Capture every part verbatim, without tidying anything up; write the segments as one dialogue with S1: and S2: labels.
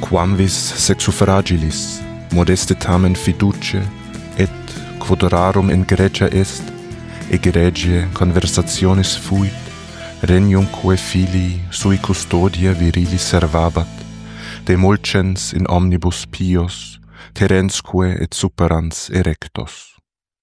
S1: Quamvis sexufragilis, modeste tamen fiducie, et, quod rarum egregia est, egregie conversationis fuit, regnumque filii sui custodia virilis servabat, demulcens in omnibus pios, terensque et superans erectos.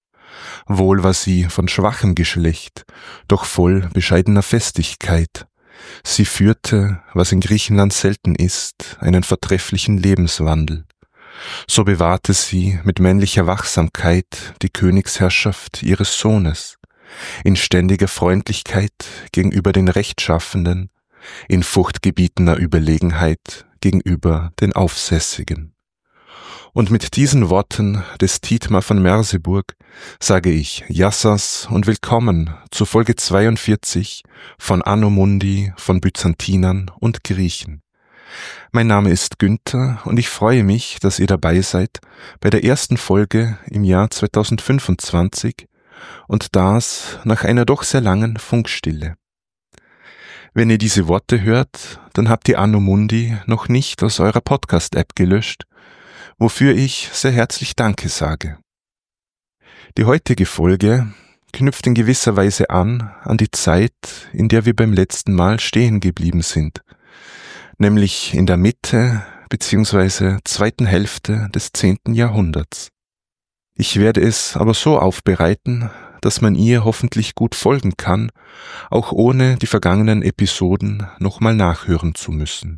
S1: Wohl war sie von schwachem Geschlecht, doch voll bescheidener Festigkeit. Sie führte, was in Griechenland selten ist, einen vortrefflichen Lebenswandel. So bewahrte sie mit männlicher Wachsamkeit die Königsherrschaft ihres Sohnes, in ständiger Freundlichkeit gegenüber den Rechtschaffenden, in furchtgebietener Überlegenheit gegenüber den Aufsässigen. Und mit diesen Worten des Thietmar von Merseburg sage ich Yassas und willkommen zu Folge zweiundvierzig von Anno Mundi von Byzantinern und Griechen. Mein Name ist Günther und ich freue mich, dass ihr dabei seid bei der ersten Folge im Jahr zweitausendfünfundzwanzig und das nach einer doch sehr langen Funkstille. Wenn ihr diese Worte hört, dann habt ihr Anno Mundi noch nicht aus eurer Podcast-App gelöscht, wofür ich sehr herzlich Danke sage. Die heutige Folge knüpft in gewisser Weise an an die Zeit, in der wir beim letzten Mal stehen geblieben sind, nämlich in der Mitte bzw. zweiten Hälfte des zehnten Jahrhunderts. Ich werde es aber so aufbereiten, dass man ihr hoffentlich gut folgen kann, auch ohne die vergangenen Episoden nochmal nachhören zu müssen.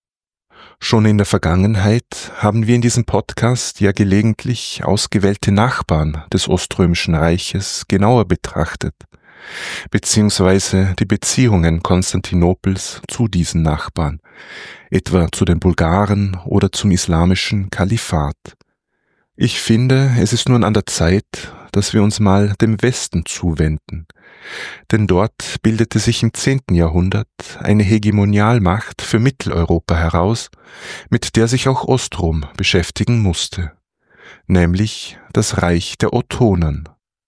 S1: Schon in der Vergangenheit haben wir in diesem Podcast ja gelegentlich ausgewählte Nachbarn des Oströmischen Reiches genauer betrachtet, beziehungsweise die Beziehungen Konstantinopels zu diesen Nachbarn, etwa zu den Bulgaren oder zum islamischen Kalifat. Ich finde, es ist nun an der Zeit, dass wir uns mal dem Westen zuwenden, denn dort bildete sich im zehnten Jahrhundert eine Hegemonialmacht für Mitteleuropa heraus, mit der sich auch Ostrom beschäftigen musste, nämlich das Reich der Ottonen.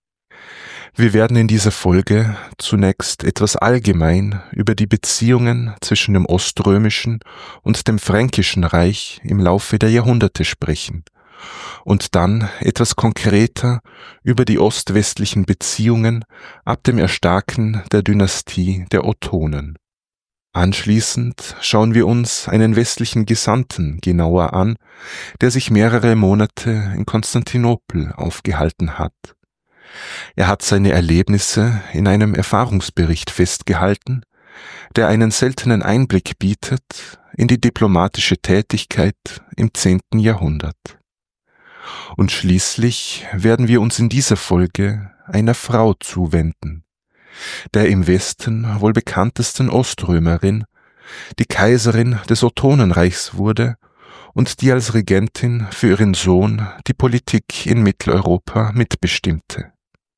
S1: Wir werden in dieser Folge zunächst etwas allgemein über die Beziehungen zwischen dem Oströmischen und dem Fränkischen Reich im Laufe der Jahrhunderte sprechen und dann etwas konkreter über die ostwestlichen Beziehungen ab dem Erstarken der Dynastie der Ottonen. Anschließend schauen wir uns einen westlichen Gesandten genauer an, der sich mehrere Monate in Konstantinopel aufgehalten hat. Er hat seine Erlebnisse in einem Erfahrungsbericht festgehalten, der einen seltenen Einblick bietet in die diplomatische Tätigkeit im zehnten Jahrhundert. Und schließlich werden wir uns in dieser Folge einer Frau zuwenden, der im Westen wohl bekanntesten Oströmerin, die Kaiserin des Ottonenreichs wurde und die als Regentin für ihren Sohn die Politik in Mitteleuropa mitbestimmte.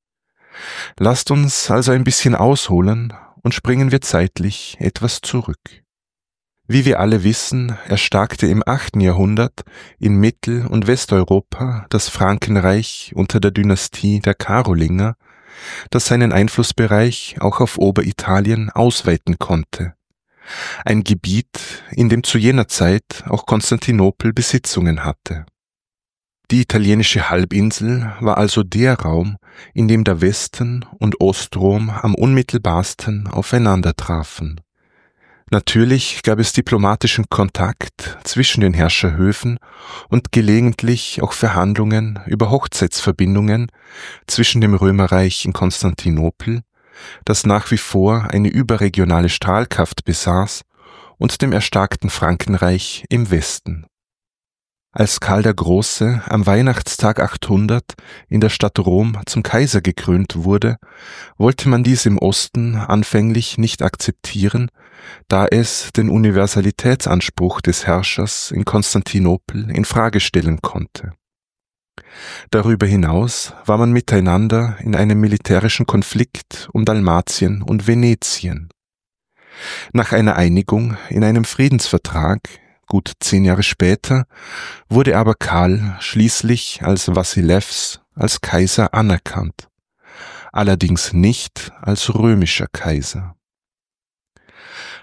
S1: Lasst uns also ein bisschen ausholen und springen wir zeitlich etwas zurück. Wie wir alle wissen, erstarkte im achten Jahrhundert in Mittel- und Westeuropa das Frankenreich unter der Dynastie der Karolinger, das seinen Einflussbereich auch auf Oberitalien ausweiten konnte. Ein Gebiet, in dem zu jener Zeit auch Konstantinopel Besitzungen hatte. Die italienische Halbinsel war also der Raum, in dem der Westen und Ostrom am unmittelbarsten aufeinander trafen. Natürlich gab es diplomatischen Kontakt zwischen den Herrscherhöfen und gelegentlich auch Verhandlungen über Hochzeitsverbindungen zwischen dem Römerreich in Konstantinopel, das nach wie vor eine überregionale Strahlkraft besaß, und dem erstarkten Frankenreich im Westen. Als Karl der Große am Weihnachtstag achthundert in der Stadt Rom zum Kaiser gekrönt wurde, wollte man dies im Osten anfänglich nicht akzeptieren, da es den Universalitätsanspruch des Herrschers in Konstantinopel in Frage stellen konnte. Darüber hinaus war man miteinander in einem militärischen Konflikt um Dalmatien und Venetien. Nach einer Einigung in einem Friedensvertrag, gut zehn Jahre später, wurde aber Karl schließlich als Wassilews, als Kaiser anerkannt, allerdings nicht als römischer Kaiser.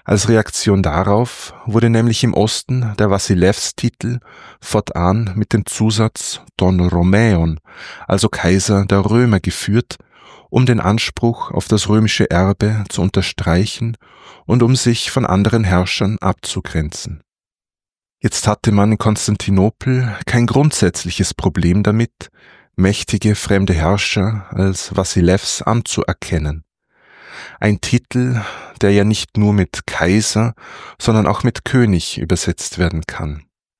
S1: Als Reaktion darauf wurde nämlich im Osten der Wasilews-Titel fortan mit dem Zusatz Don Romaeon, also Kaiser der Römer, geführt, um den Anspruch auf das römische Erbe zu unterstreichen und um sich von anderen Herrschern abzugrenzen. Jetzt hatte man in Konstantinopel kein grundsätzliches Problem damit, mächtige fremde Herrscher als Wasilews anzuerkennen. Ein Titel, der ja nicht nur mit Kaiser, sondern auch mit König übersetzt werden kann.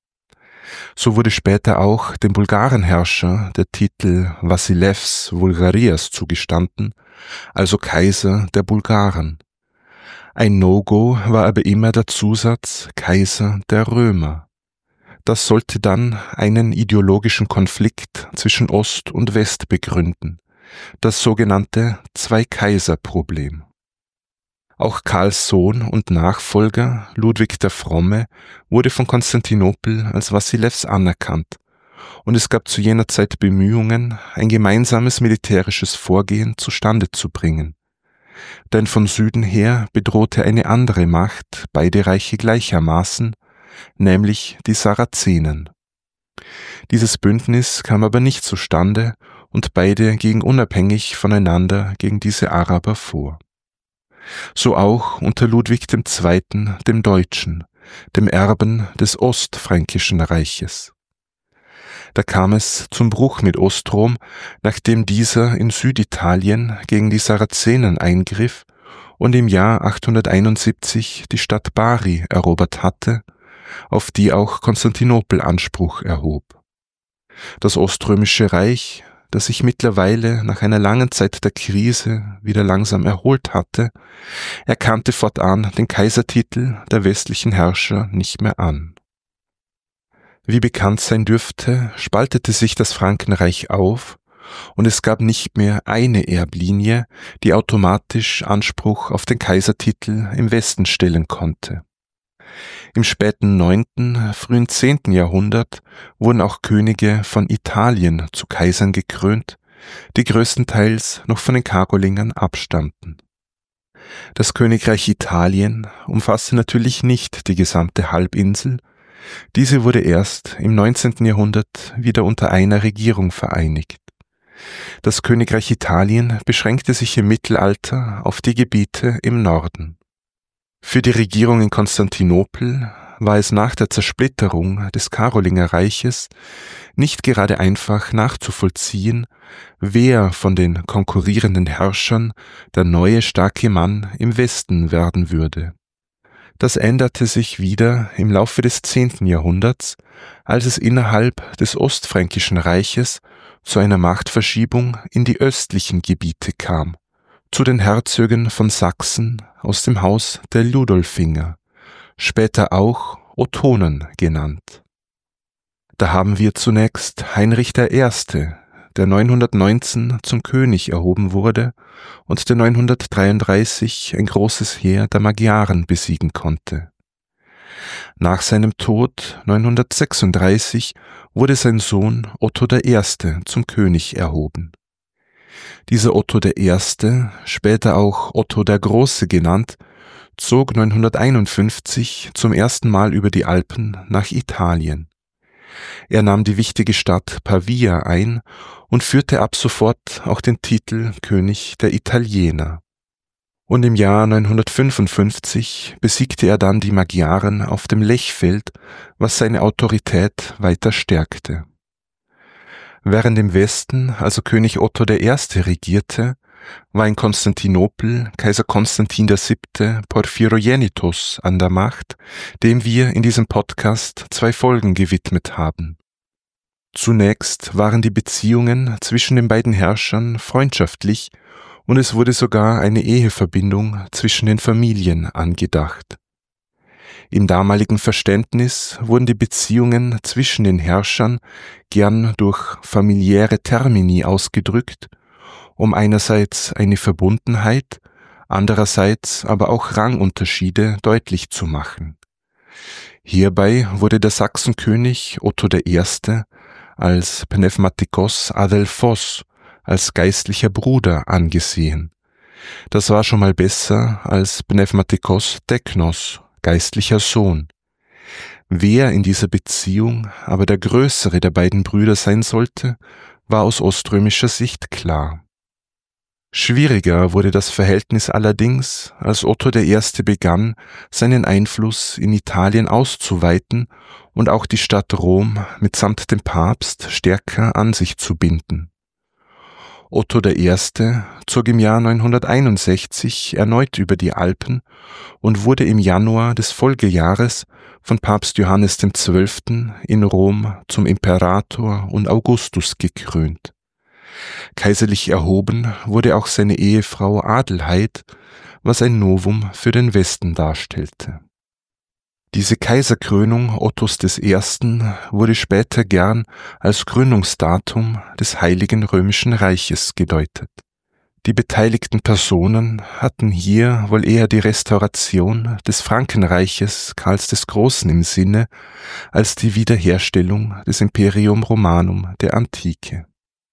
S1: So wurde später auch dem Bulgarenherrscher der Titel Wasilews Vulgarias zugestanden, also Kaiser der Bulgaren. Ein No-Go war aber immer der Zusatz Kaiser der Römer. Das sollte dann einen ideologischen Konflikt zwischen Ost und West begründen, das sogenannte Zwei-Kaiser-Problem. Auch Karls Sohn und Nachfolger Ludwig der Fromme wurde von Konstantinopel als Wasilews anerkannt, und es gab zu jener Zeit Bemühungen, ein gemeinsames militärisches Vorgehen zustande zu bringen. Denn von Süden her bedrohte eine andere Macht beide Reiche gleichermaßen, nämlich die Sarazenen. Dieses Bündnis kam aber nicht zustande und beide gingen unabhängig voneinander gegen diese Araber vor. So auch unter Ludwig dem Zweiten, dem Deutschen, dem Erben des Ostfränkischen Reiches. Da kam es zum Bruch mit Ostrom, nachdem dieser in Süditalien gegen die Sarazenen eingriff und im Jahr achthunderteinundsiebzig die Stadt Bari erobert hatte, auf die auch Konstantinopel Anspruch erhob. Das Oströmische Reich, das sich mittlerweile nach einer langen Zeit der Krise wieder langsam erholt hatte, erkannte fortan den Kaisertitel der westlichen Herrscher nicht mehr an. Wie bekannt sein dürfte, spaltete sich das Frankenreich auf und es gab nicht mehr eine Erblinie, die automatisch Anspruch auf den Kaisertitel im Westen stellen konnte. Im späten neunten, frühen zehnten Jahrhundert wurden auch Könige von Italien zu Kaisern gekrönt, die größtenteils noch von den Karolingern abstammten. Das Königreich Italien umfasste natürlich nicht die gesamte Halbinsel, diese wurde erst im neunzehnten Jahrhundert wieder unter einer Regierung vereinigt. Das Königreich Italien beschränkte sich im Mittelalter auf die Gebiete im Norden. Für die Regierung in Konstantinopel war es nach der Zersplitterung des Karolingerreiches nicht gerade einfach nachzuvollziehen, wer von den konkurrierenden Herrschern der neue starke Mann im Westen werden würde. Das änderte sich wieder im Laufe des zehnten Jahrhunderts, als es innerhalb des Ostfränkischen Reiches zu einer Machtverschiebung in die östlichen Gebiete kam, zu den Herzögen von Sachsen aus dem Haus der Ludolfinger, später auch Ottonen genannt. Da haben wir zunächst Heinrich der Erste, der neunhundertneunzehn zum König erhoben wurde und der neunhundertdreiunddreißig ein großes Heer der Magyaren besiegen konnte. Nach seinem Tod neunhundertsechsunddreißig wurde sein Sohn Otto der Erste zum König erhoben. Dieser Otto der Erste, später auch Otto der Große genannt, zog neunhunderteinundfünfzig zum ersten Mal über die Alpen nach Italien. Er nahm die wichtige Stadt Pavia ein und führte ab sofort auch den Titel König der Italiener. Und im Jahr neunhundertfünfundfünfzig besiegte er dann die Magyaren auf dem Lechfeld, was seine Autorität weiter stärkte. Während im Westen also König Otto der Erste regierte, war in Konstantinopel Kaiser Konstantin der Siebte Porphyrogenitos an der Macht, dem wir in diesem Podcast zwei Folgen gewidmet haben. Zunächst waren die Beziehungen zwischen den beiden Herrschern freundschaftlich und es wurde sogar eine Eheverbindung zwischen den Familien angedacht. Im damaligen Verständnis wurden die Beziehungen zwischen den Herrschern gern durch familiäre Termini ausgedrückt, um einerseits eine Verbundenheit, andererseits aber auch Rangunterschiede deutlich zu machen. Hierbei wurde der Sachsenkönig Otto der Erste als Pneumatikos Adelphos, als geistlicher Bruder angesehen, Das war schon mal besser als Pneumatikos Teknos, geistlicher Sohn. Wer in dieser Beziehung aber der größere der beiden Brüder sein sollte, war aus oströmischer Sicht klar. Schwieriger wurde das Verhältnis allerdings, als Otto der Erste begann, seinen Einfluss in Italien auszuweiten und auch die Stadt Rom mitsamt dem Papst stärker an sich zu binden. Otto der Erste zog im Jahr neunhunderteinundsechzig erneut über die Alpen und wurde im Januar des Folgejahres von Papst Johannes dem Zwölften in Rom zum Imperator und Augustus gekrönt. Kaiserlich erhoben wurde auch seine Ehefrau Adelheid, was ein Novum für den Westen darstellte. Diese Kaiserkrönung Ottos des Ersten wurde später gern als Gründungsdatum des Heiligen Römischen Reiches gedeutet. Die beteiligten Personen hatten hier wohl eher die Restauration des Frankenreiches Karls des Großen im Sinne, als die Wiederherstellung des Imperium Romanum der Antike.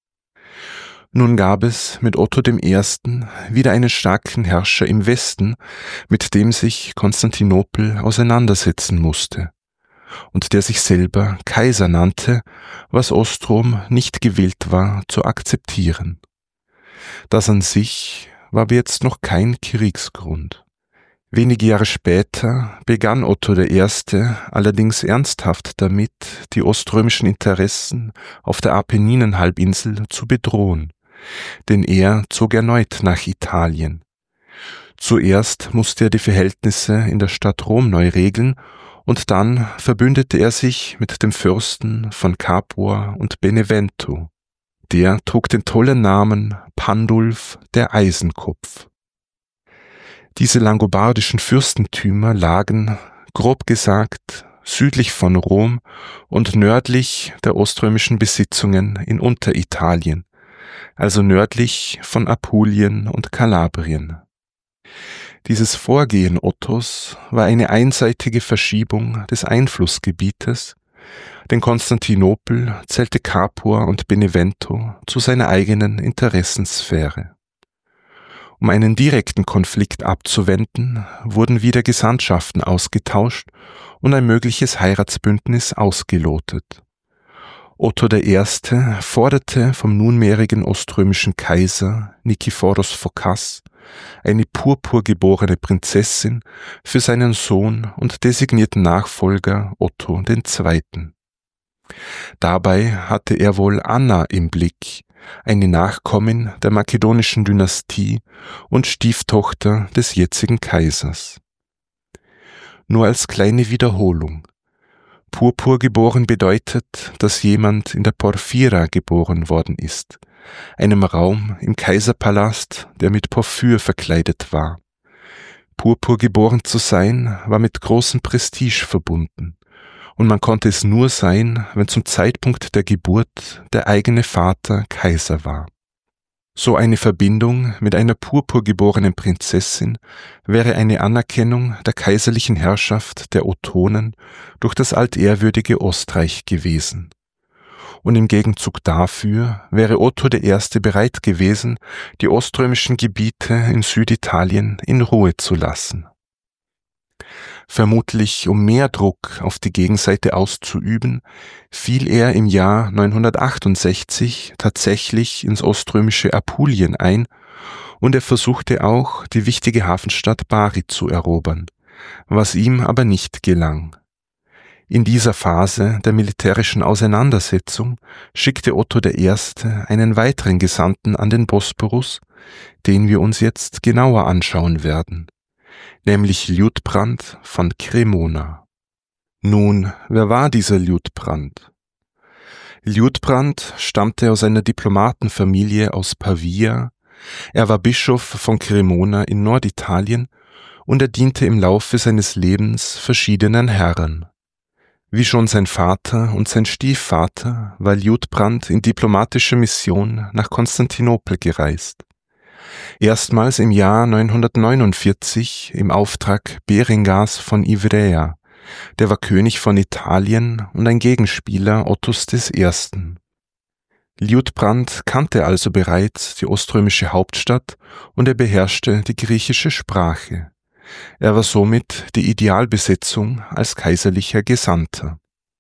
S1: Nun gab es mit Otto dem Ersten wieder einen starken Herrscher im Westen, mit dem sich Konstantinopel auseinandersetzen musste, und der sich selber Kaiser nannte, was Ostrom nicht gewillt war zu akzeptieren. Das an sich war aber jetzt noch kein Kriegsgrund. Wenige Jahre später begann Otto der Erste allerdings ernsthaft damit, die oströmischen Interessen auf der Apenninenhalbinsel zu bedrohen, denn er zog erneut nach Italien. Zuerst musste er die Verhältnisse in der Stadt Rom neu regeln und dann verbündete er sich mit dem Fürsten von Capua und Benevento. Der trug den tollen Namen Pandulf der Eisenkopf. Diese langobardischen Fürstentümer lagen, grob gesagt, südlich von Rom und nördlich der oströmischen Besitzungen in Unteritalien, also nördlich von Apulien und Kalabrien. Dieses Vorgehen Ottos war eine einseitige Verschiebung des Einflussgebietes, denn Konstantinopel zählte Capua und Benevento zu seiner eigenen Interessensphäre. Um einen direkten Konflikt abzuwenden, wurden wieder Gesandtschaften ausgetauscht und ein mögliches Heiratsbündnis ausgelotet. Otto der Erste forderte vom nunmehrigen oströmischen Kaiser Nikephoros Phokas eine purpurgeborene Prinzessin für seinen Sohn und designierten Nachfolger Otto den Zweiten. Dabei hatte er wohl Anna im Blick, eine Nachkommin der makedonischen Dynastie und Stieftochter des jetzigen Kaisers. Nur als kleine Wiederholung: Purpur geboren bedeutet, dass jemand in der Porphyra geboren worden ist, einem Raum im Kaiserpalast, der mit Porphyr verkleidet war. Purpur geboren zu sein, war mit großem Prestige verbunden, und man konnte es nur sein, wenn zum Zeitpunkt der Geburt der eigene Vater Kaiser war. So eine Verbindung mit einer purpurgeborenen Prinzessin wäre eine Anerkennung der kaiserlichen Herrschaft der Ottonen durch das altehrwürdige Ostreich gewesen. Und im Gegenzug dafür wäre Otto der Erste bereit gewesen, die oströmischen Gebiete in Süditalien in Ruhe zu lassen. Vermutlich um mehr Druck auf die Gegenseite auszuüben, fiel er im Jahr neunhundertachtundsechzig tatsächlich ins oströmische Apulien ein und er versuchte auch, die wichtige Hafenstadt Bari zu erobern, was ihm aber nicht gelang. In dieser Phase der militärischen Auseinandersetzung schickte Otto der Erste einen weiteren Gesandten an den Bosporus, den wir uns jetzt genauer anschauen werden, nämlich Liutprand von Cremona. Nun, wer war dieser Liutprand? Liutprand stammte aus einer Diplomatenfamilie aus Pavia, er war Bischof von Cremona in Norditalien und er diente im Laufe seines Lebens verschiedenen Herren. Wie schon sein Vater und sein Stiefvater war Liutprand in diplomatischer Mission nach Konstantinopel gereist. Erstmals im Jahr neunhundertneunundvierzig im Auftrag Berengars von Ivrea, der war König von Italien und ein Gegenspieler Ottos des Ersten. Liutprand kannte also bereits die oströmische Hauptstadt und er beherrschte die griechische Sprache. Er war somit die Idealbesetzung als kaiserlicher Gesandter.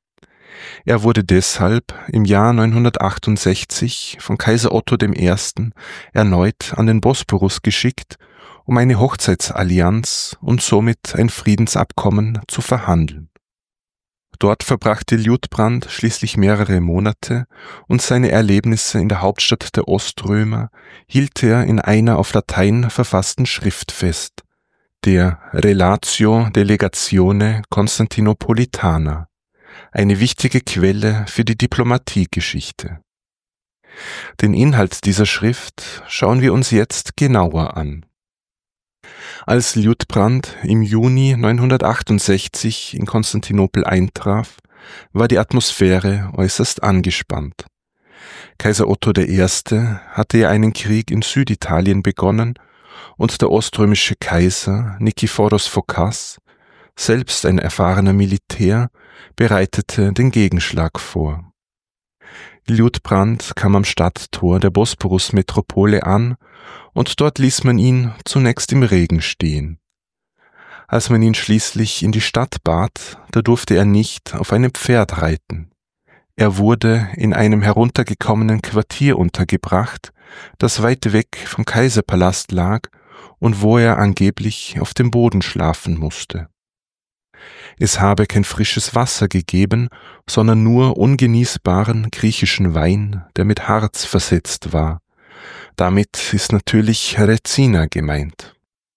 S1: Er wurde deshalb im Jahr neunhundertachtundsechzig von Kaiser Otto der Erste erneut an den Bosporus geschickt, um eine Hochzeitsallianz und somit ein Friedensabkommen zu verhandeln. Dort verbrachte Liutprand schließlich mehrere Monate und seine Erlebnisse in der Hauptstadt der Oströmer hielt er in einer auf Latein verfassten Schrift fest, der Relatio Delegatione Constantinopolitana, eine wichtige Quelle für die Diplomatiegeschichte. Den Inhalt dieser Schrift schauen wir uns jetzt genauer an. Als Liutprand im Juni neunhundertachtundsechzig in Konstantinopel eintraf, war die Atmosphäre äußerst angespannt. Kaiser Otto der Erste hatte ja einen Krieg in Süditalien begonnen und der oströmische Kaiser Nikephoros Phokas, selbst ein erfahrener Militär, bereitete den Gegenschlag vor. Liutprand kam am Stadttor der Bosporus-Metropole an und dort ließ man ihn zunächst im Regen stehen. Als man ihn schließlich in die Stadt bat, da durfte er nicht auf einem Pferd reiten. Er wurde in einem heruntergekommenen Quartier untergebracht, das weit weg vom Kaiserpalast lag und wo er angeblich auf dem Boden schlafen musste. Es habe kein frisches Wasser gegeben, sondern nur ungenießbaren griechischen Wein, der mit Harz versetzt war. Damit ist natürlich Retsina gemeint.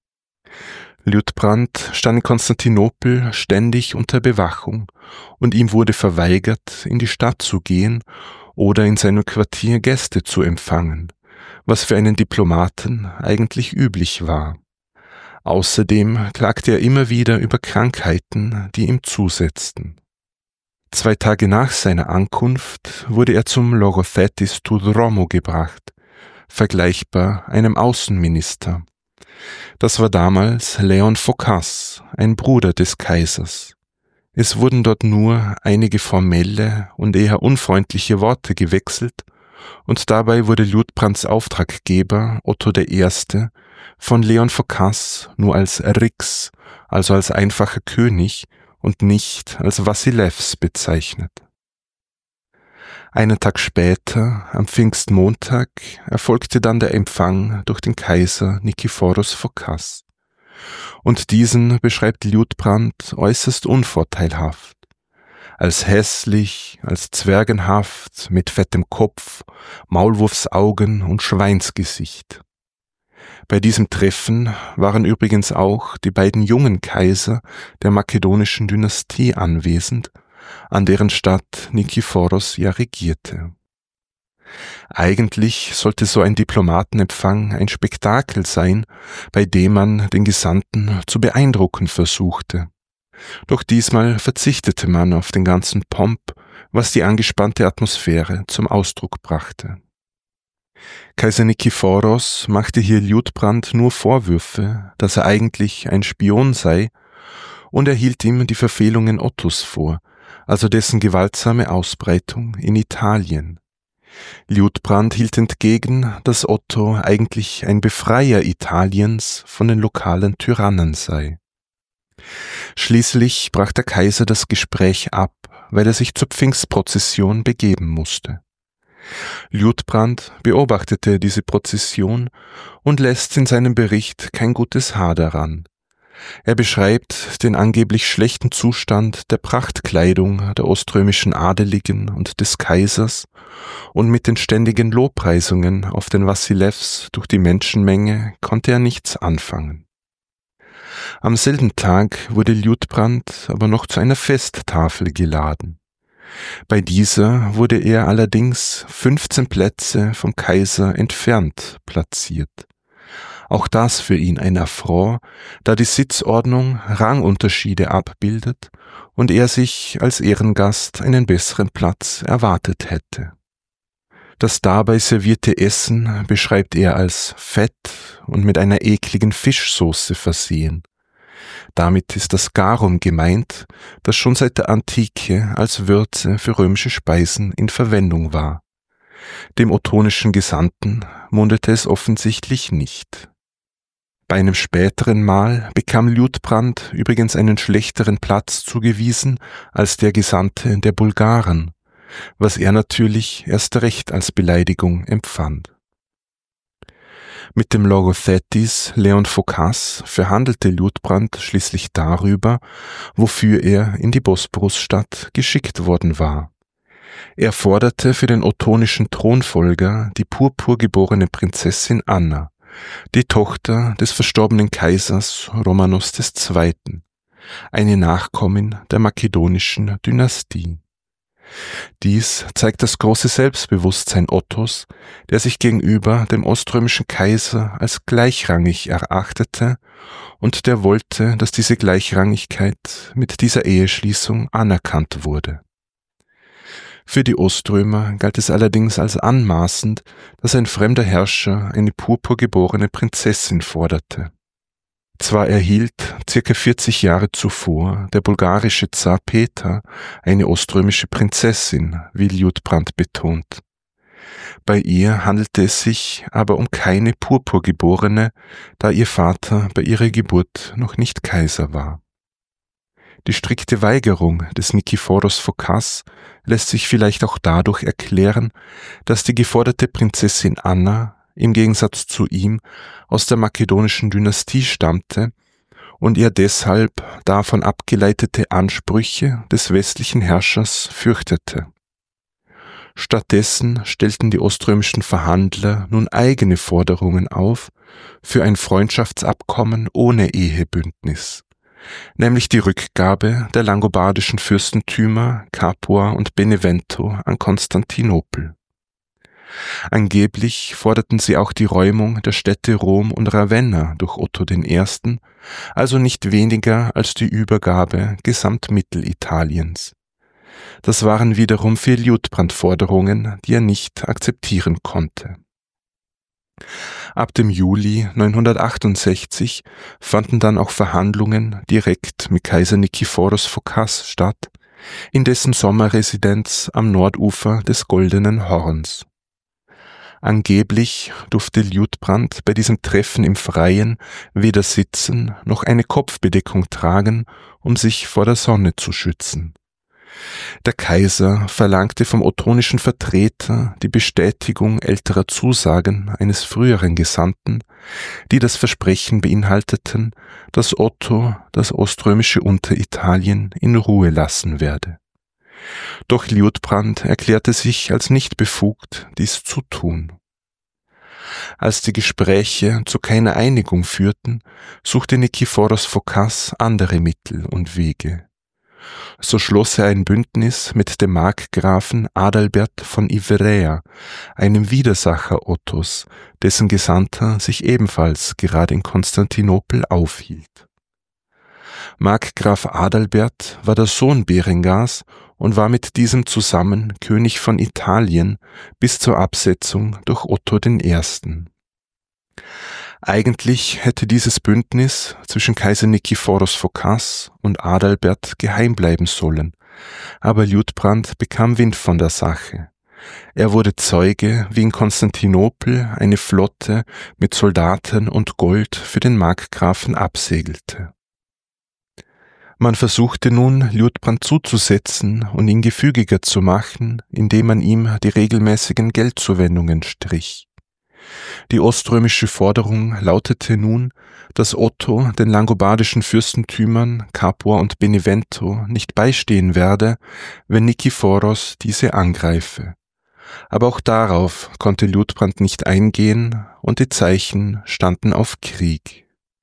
S1: Liutprand stand in Konstantinopel ständig unter Bewachung und ihm wurde verweigert, in die Stadt zu gehen oder in seinem Quartier Gäste zu empfangen, was für einen Diplomaten eigentlich üblich war. Außerdem klagte er immer wieder über Krankheiten, die ihm zusetzten. Zwei Tage nach seiner Ankunft wurde er zum Logothetis Tudromo gebracht, vergleichbar einem Außenminister. Das war damals Leon Phokas, ein Bruder des Kaisers. Es wurden dort nur einige formelle und eher unfreundliche Worte gewechselt und dabei wurde Liutprands Auftraggeber Otto der Erste von Leon Phokas nur als Rix, also als einfacher König und nicht als Vassilevs bezeichnet. Einen Tag später, am Pfingstmontag, erfolgte dann der Empfang durch den Kaiser Nikephoros Phokas. Und diesen beschreibt Liutprand äußerst unvorteilhaft. Als hässlich, als zwergenhaft, mit fettem Kopf, Maulwurfsaugen und Schweinsgesicht. Bei diesem Treffen waren übrigens auch die beiden jungen Kaiser der makedonischen Dynastie anwesend, an deren Stadt Nikephoros ja regierte. Eigentlich sollte so ein Diplomatenempfang ein Spektakel sein, bei dem man den Gesandten zu beeindrucken versuchte. Doch diesmal verzichtete man auf den ganzen Pomp, was die angespannte Atmosphäre zum Ausdruck brachte. Kaiser Nikephoros machte hier Liutprand nur Vorwürfe, dass er eigentlich ein Spion sei, und er hielt ihm die Verfehlungen Ottos vor, also dessen gewaltsame Ausbreitung in Italien. Liutprand hielt entgegen, dass Otto eigentlich ein Befreier Italiens von den lokalen Tyrannen sei. Schließlich brach der Kaiser das Gespräch ab, weil er sich zur Pfingstprozession begeben musste. Liutprand beobachtete diese Prozession und lässt in seinem Bericht kein gutes Haar daran. Er beschreibt den angeblich schlechten Zustand der Prachtkleidung der oströmischen Adeligen und des Kaisers und mit den ständigen Lobpreisungen auf den Vassilevs durch die Menschenmenge konnte er nichts anfangen. Am selben Tag wurde Liutprand aber noch zu einer Festtafel geladen. Bei dieser wurde er allerdings fünfzehn Plätze vom Kaiser entfernt platziert. Auch das für ihn ein Affront, da die Sitzordnung Rangunterschiede abbildet und er sich als Ehrengast einen besseren Platz erwartet hätte. Das dabei servierte Essen beschreibt er als fett und mit einer ekligen Fischsoße versehen. Damit ist das Garum gemeint, das schon seit der Antike als Würze für römische Speisen in Verwendung war. Dem ottonischen Gesandten mundete es offensichtlich nicht. Bei einem späteren Mal bekam Liutprand übrigens einen schlechteren Platz zugewiesen als der Gesandte der Bulgaren, was er natürlich erst recht als Beleidigung empfand. Mit dem Logothetis Leon Phokas verhandelte Liutprand schließlich darüber, wofür er in die Bosporusstadt geschickt worden war. Er forderte für den ottonischen Thronfolger die purpurgeborene Prinzessin Anna, die Tochter des verstorbenen Kaisers Romanos der Zweite., eine Nachkommin der makedonischen Dynastie. Dies zeigt das große Selbstbewusstsein Ottos, der sich gegenüber dem oströmischen Kaiser als gleichrangig erachtete und der wollte, dass diese Gleichrangigkeit mit dieser Eheschließung anerkannt wurde. Für die Oströmer galt es allerdings als anmaßend, dass ein fremder Herrscher eine purpurgeborene Prinzessin forderte. Zwar erhielt circa vierzig Jahre zuvor der bulgarische Zar Peter eine oströmische Prinzessin, wie Liutprand betont. Bei ihr handelte es sich aber um keine purpurgeborene, da ihr Vater bei ihrer Geburt noch nicht Kaiser war. Die strikte Weigerung des Nikephoros Phokas lässt sich vielleicht auch dadurch erklären, dass die geforderte Prinzessin Anna im Gegensatz zu ihm aus der makedonischen Dynastie stammte und er deshalb davon abgeleitete Ansprüche des westlichen Herrschers fürchtete. Stattdessen stellten die oströmischen Verhandler nun eigene Forderungen auf für ein Freundschaftsabkommen ohne Ehebündnis, nämlich die Rückgabe der langobardischen Fürstentümer Capua und Benevento an Konstantinopel. Angeblich forderten sie auch die Räumung der Städte Rom und Ravenna durch Otto den Ersten., also nicht weniger als die Übergabe Gesamtmittelitaliens. Das waren wiederum für Liutprand Forderungen, die er nicht akzeptieren konnte. Ab dem Juli neunhundertachtundsechzig fanden dann auch Verhandlungen direkt mit Kaiser Nikephoros Phokas statt, in dessen Sommerresidenz am Nordufer des Goldenen Horns. Angeblich durfte Liutprand bei diesem Treffen im Freien weder sitzen noch eine Kopfbedeckung tragen, um sich vor der Sonne zu schützen. Der Kaiser verlangte vom ottonischen Vertreter die Bestätigung älterer Zusagen eines früheren Gesandten, die das Versprechen beinhalteten, dass Otto das oströmische Unteritalien in Ruhe lassen werde. Doch Liutprand erklärte sich als nicht befugt, dies zu tun. Als die Gespräche zu keiner Einigung führten, suchte Nikephoros Phokas andere Mittel und Wege. So schloss er ein Bündnis mit dem Markgrafen Adalbert von Iveräa, einem Widersacher Ottos, dessen Gesandter sich ebenfalls gerade in Konstantinopel aufhielt. Markgraf Adalbert war der Sohn Berengars und war mit diesem zusammen König von Italien bis zur Absetzung durch Otto den Ersten. Eigentlich hätte dieses Bündnis zwischen Kaiser Nikephoros Phokas und Adalbert geheim bleiben sollen, aber Liutprand bekam Wind von der Sache. Er wurde Zeuge, wie in Konstantinopel eine Flotte mit Soldaten und Gold für den Markgrafen absegelte. Man versuchte nun, Liutprand zuzusetzen und ihn gefügiger zu machen, indem man ihm die regelmäßigen Geldzuwendungen strich. Die oströmische Forderung lautete nun, dass Otto den langobardischen Fürstentümern Capua und Benevento nicht beistehen werde, wenn Nikephoros diese angreife. Aber auch darauf konnte Liutprand nicht eingehen und die Zeichen standen auf Krieg.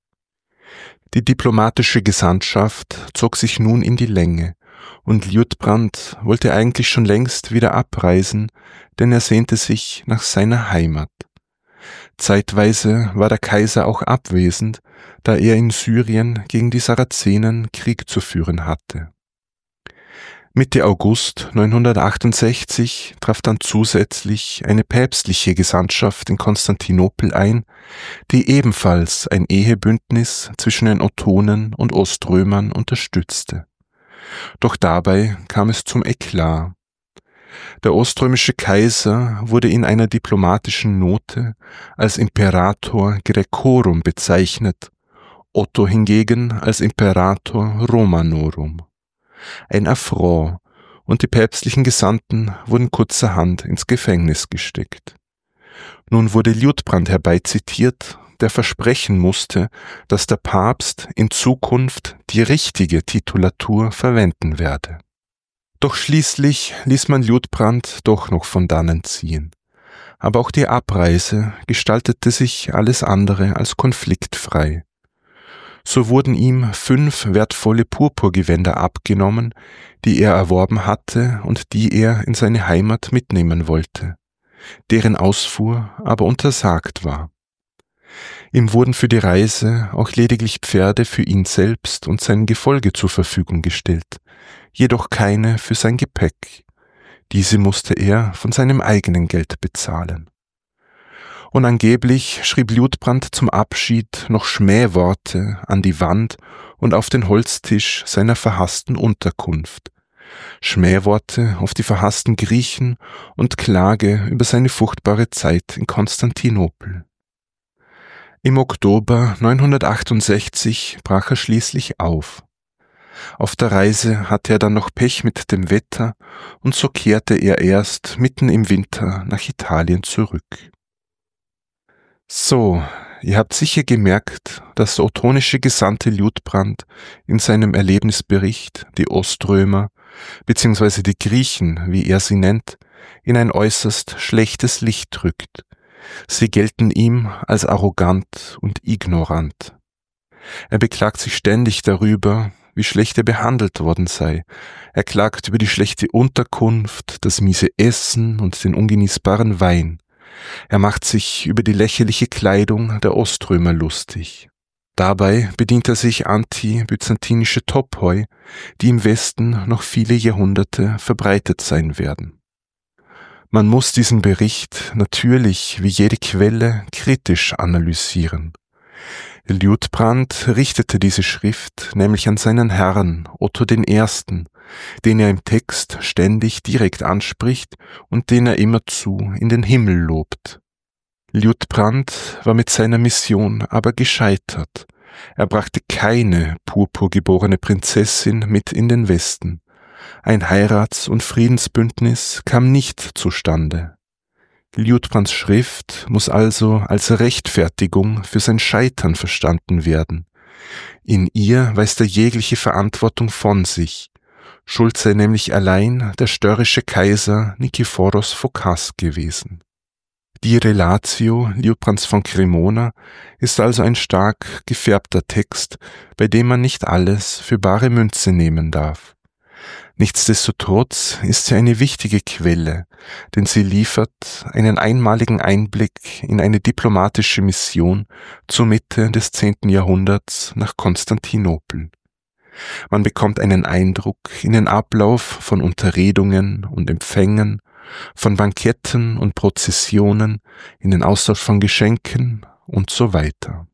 S1: Die diplomatische Gesandtschaft zog sich nun in die Länge, und Liutprand wollte eigentlich schon längst wieder abreisen, denn er sehnte sich nach seiner Heimat. Zeitweise war der Kaiser auch abwesend, da er in Syrien gegen die Sarazenen Krieg zu führen hatte. Mitte August neunhundertachtundsechzig traf dann zusätzlich eine päpstliche Gesandtschaft in Konstantinopel ein, die ebenfalls ein Ehebündnis zwischen den Ottonen und Oströmern unterstützte. Doch dabei kam es zum Eklat. Der oströmische Kaiser wurde in einer diplomatischen Note als Imperator Graecorum bezeichnet, Otto hingegen als Imperator Romanorum. Ein Affront, und die päpstlichen Gesandten wurden kurzerhand ins Gefängnis gesteckt. Nun wurde Liutprand herbeizitiert, der versprechen musste, dass der Papst in Zukunft die richtige Titulatur verwenden werde. Doch schließlich ließ man Liutprand doch noch von dannen ziehen. Aber auch die Abreise gestaltete sich alles andere als konfliktfrei. So wurden ihm fünf wertvolle Purpurgewänder abgenommen, die er erworben hatte und die er in seine Heimat mitnehmen wollte, deren Ausfuhr aber untersagt war. Ihm wurden für die Reise auch lediglich Pferde für ihn selbst und sein Gefolge zur Verfügung gestellt, jedoch keine für sein Gepäck. Diese musste er von seinem eigenen Geld bezahlen. Und angeblich schrieb Liutprand zum Abschied noch Schmähworte an die Wand und auf den Holztisch seiner verhassten Unterkunft. Schmähworte auf die verhassten Griechen und Klage über seine furchtbare Zeit in Konstantinopel. Im Oktober neunhundertachtundsechzig brach er schließlich auf. Auf der Reise hatte er dann noch Pech mit dem Wetter und so kehrte er erst mitten im Winter nach Italien zurück. So, ihr habt sicher gemerkt, dass der ottonische Gesandte Liutprand in seinem Erlebnisbericht die Oströmer bzw. die Griechen, wie er sie nennt, in ein äußerst schlechtes Licht drückt. Sie gelten ihm als arrogant und ignorant. Er beklagt sich ständig darüber, wie schlecht er behandelt worden sei. Er klagt über die schlechte Unterkunft, das miese Essen und den ungenießbaren Wein. Er macht sich über die lächerliche Kleidung der Oströmer lustig. Dabei bedient er sich anti-byzantinische Topoi, die im Westen noch viele Jahrhunderte verbreitet sein werden. Man muss diesen Bericht natürlich wie jede Quelle kritisch analysieren. Liutprand richtete diese Schrift nämlich an seinen Herrn Otto den Ersten, den er im Text ständig direkt anspricht und den er immerzu in den Himmel lobt. Liutprand war mit seiner Mission aber gescheitert. Er brachte keine purpurgeborene Prinzessin mit in den Westen. Ein Heirats- und Friedensbündnis kam nicht zustande. Liutprands Schrift muss also als Rechtfertigung für sein Scheitern verstanden werden. In ihr weist er jegliche Verantwortung von sich. Schuld sei nämlich allein der störrische Kaiser Nikephoros Phokas gewesen. Die Relatio Liutprands von Cremona ist also ein stark gefärbter Text, bei dem man nicht alles für bare Münze nehmen darf. Nichtsdestotrotz ist sie eine wichtige Quelle, denn sie liefert einen einmaligen Einblick in eine diplomatische Mission zur Mitte des zehnten Jahrhunderts nach Konstantinopel. Man bekommt einen Eindruck in den Ablauf von Unterredungen und Empfängen, von Banketten und Prozessionen, in den Austausch von Geschenken und so weiter.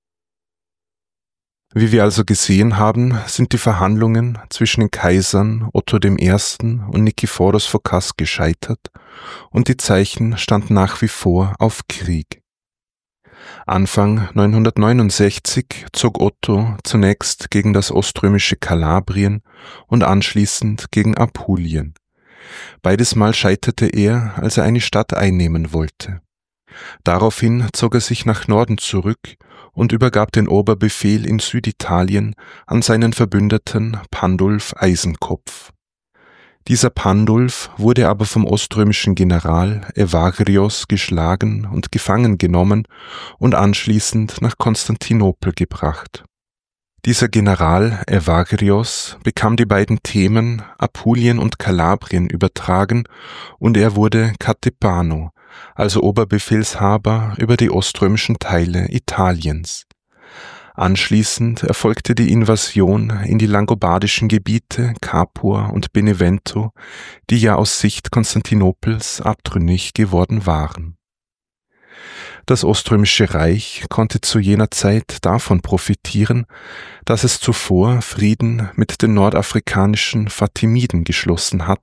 S1: Wie wir also gesehen haben, sind die Verhandlungen zwischen den Kaisern Otto dem Ersten und Nikephoros Phokas gescheitert und die Zeichen standen nach wie vor auf Krieg. Anfang neunhundertneunundsechzig zog Otto zunächst gegen das oströmische Kalabrien und anschließend gegen Apulien. Beides Mal scheiterte er, als er eine Stadt einnehmen wollte. Daraufhin zog er sich nach Norden zurück und übergab den Oberbefehl in Süditalien an seinen Verbündeten Pandulf Eisenkopf. Dieser Pandulf wurde aber vom oströmischen General Evagrios geschlagen und gefangen genommen und anschließend nach Konstantinopel gebracht. Dieser General Evagrios bekam die beiden Themen Apulien und Kalabrien übertragen und er wurde Katepano, also Oberbefehlshaber über die oströmischen Teile Italiens. Anschließend erfolgte die Invasion in die langobardischen Gebiete Capua und Benevento, die ja aus Sicht Konstantinopels abtrünnig geworden waren. Das Oströmische Reich konnte zu jener Zeit davon profitieren, dass es zuvor Frieden mit den nordafrikanischen Fatimiden geschlossen hatte,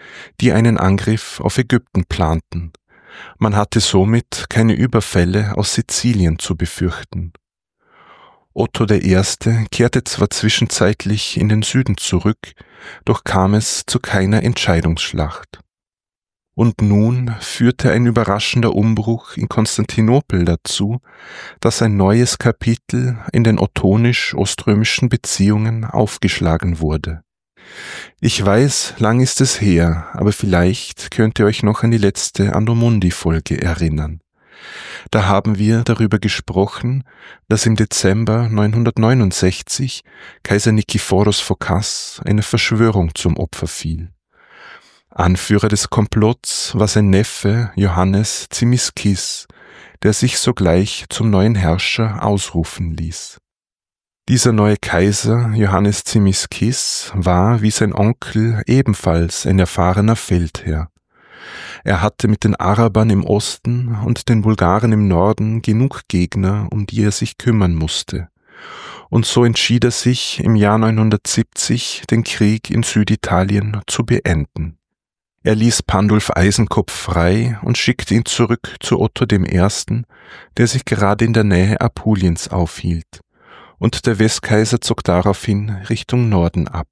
S1: die einen Angriff auf Ägypten planten. Man hatte somit keine Überfälle aus Sizilien zu befürchten. Otto der Erste kehrte zwar zwischenzeitlich in den Süden zurück, doch kam es zu keiner Entscheidungsschlacht. Und nun führte ein überraschender Umbruch in Konstantinopel dazu, dass ein neues Kapitel in den ottonisch-oströmischen Beziehungen aufgeschlagen wurde. Ich weiß, lang ist es her, aber vielleicht könnt ihr euch noch an die letzte Anno Mundi-Folge erinnern. Da haben wir darüber gesprochen, dass im Dezember neunhundertneunundsechzig Kaiser Nikephoros Phokas einer Verschwörung zum Opfer fiel. Anführer des Komplotts war sein Neffe Johannes Zimisces, der sich sogleich zum neuen Herrscher ausrufen ließ. Dieser neue Kaiser, Johannes Zimisces, war wie sein Onkel ebenfalls ein erfahrener Feldherr. Er hatte mit den Arabern im Osten und den Bulgaren im Norden genug Gegner, um die er sich kümmern musste. Und so entschied er sich im Jahr neunhundertsiebzig, den Krieg in Süditalien zu beenden. Er ließ Pandulf Eisenkopf frei und schickte ihn zurück zu Otto dem Ersten, der sich gerade in der Nähe Apuliens aufhielt, und der Westkaiser zog daraufhin Richtung Norden ab.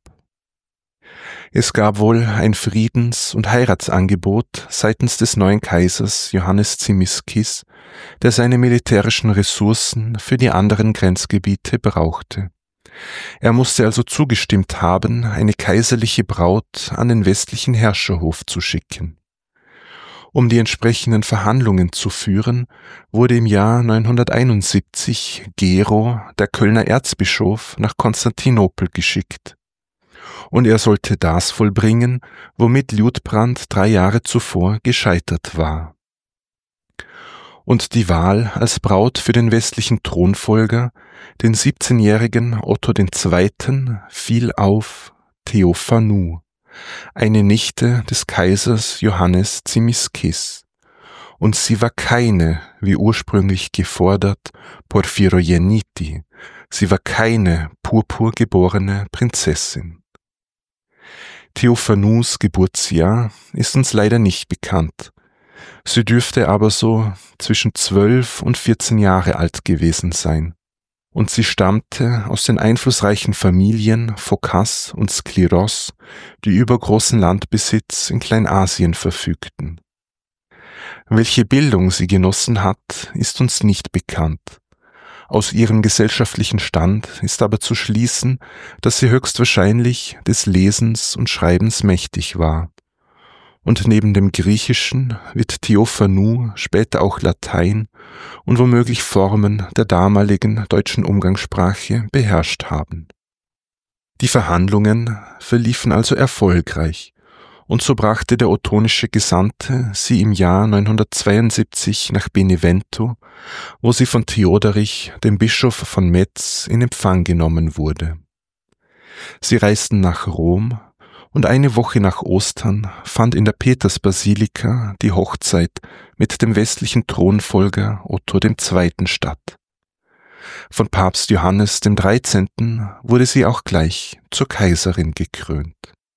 S1: Es gab wohl ein Friedens- und Heiratsangebot seitens des neuen Kaisers Johannes Zimisces, der seine militärischen Ressourcen für die anderen Grenzgebiete brauchte. Er musste also zugestimmt haben, eine kaiserliche Braut an den westlichen Herrscherhof zu schicken. Um die entsprechenden Verhandlungen zu führen, wurde im Jahr neunhunderteinundsiebzig Gero, der Kölner Erzbischof, nach Konstantinopel geschickt. Und er sollte das vollbringen, womit Liutprand drei Jahre zuvor gescheitert war. Und die Wahl als Braut für den westlichen Thronfolger, den siebzehnjährigen Otto den Zweiten, fiel auf Theophanou, eine Nichte des Kaisers Johannes Zimisces. Und sie war keine, wie ursprünglich gefordert, Porphyrogeniti, sie war keine purpurgeborene Prinzessin. Theophanous Geburtsjahr ist uns leider nicht bekannt. Sie dürfte aber so zwischen zwölf und vierzehn Jahre alt gewesen sein. Und sie stammte aus den einflussreichen Familien Phokas und Skliros, die über großen Landbesitz in Kleinasien verfügten. Welche Bildung sie genossen hat, ist uns nicht bekannt. Aus ihrem gesellschaftlichen Stand ist aber zu schließen, dass sie höchstwahrscheinlich des Lesens und Schreibens mächtig war. Und neben dem Griechischen wird Theophanou später auch Latein und womöglich Formen der damaligen deutschen Umgangssprache beherrscht haben. Die Verhandlungen verliefen also erfolgreich, und so brachte der ottonische Gesandte sie im Jahr neunhundertzweiundsiebzig nach Benevento, wo sie von Theoderich, dem Bischof von Metz, in Empfang genommen wurde. Sie reisten nach Rom, und eine Woche nach Ostern fand in der Petersbasilika die Hochzeit mit dem westlichen Thronfolger Otto dem Zweiten statt. Von Papst Johannes dem Dreizehnten wurde sie auch gleich zur Kaiserin gekrönt.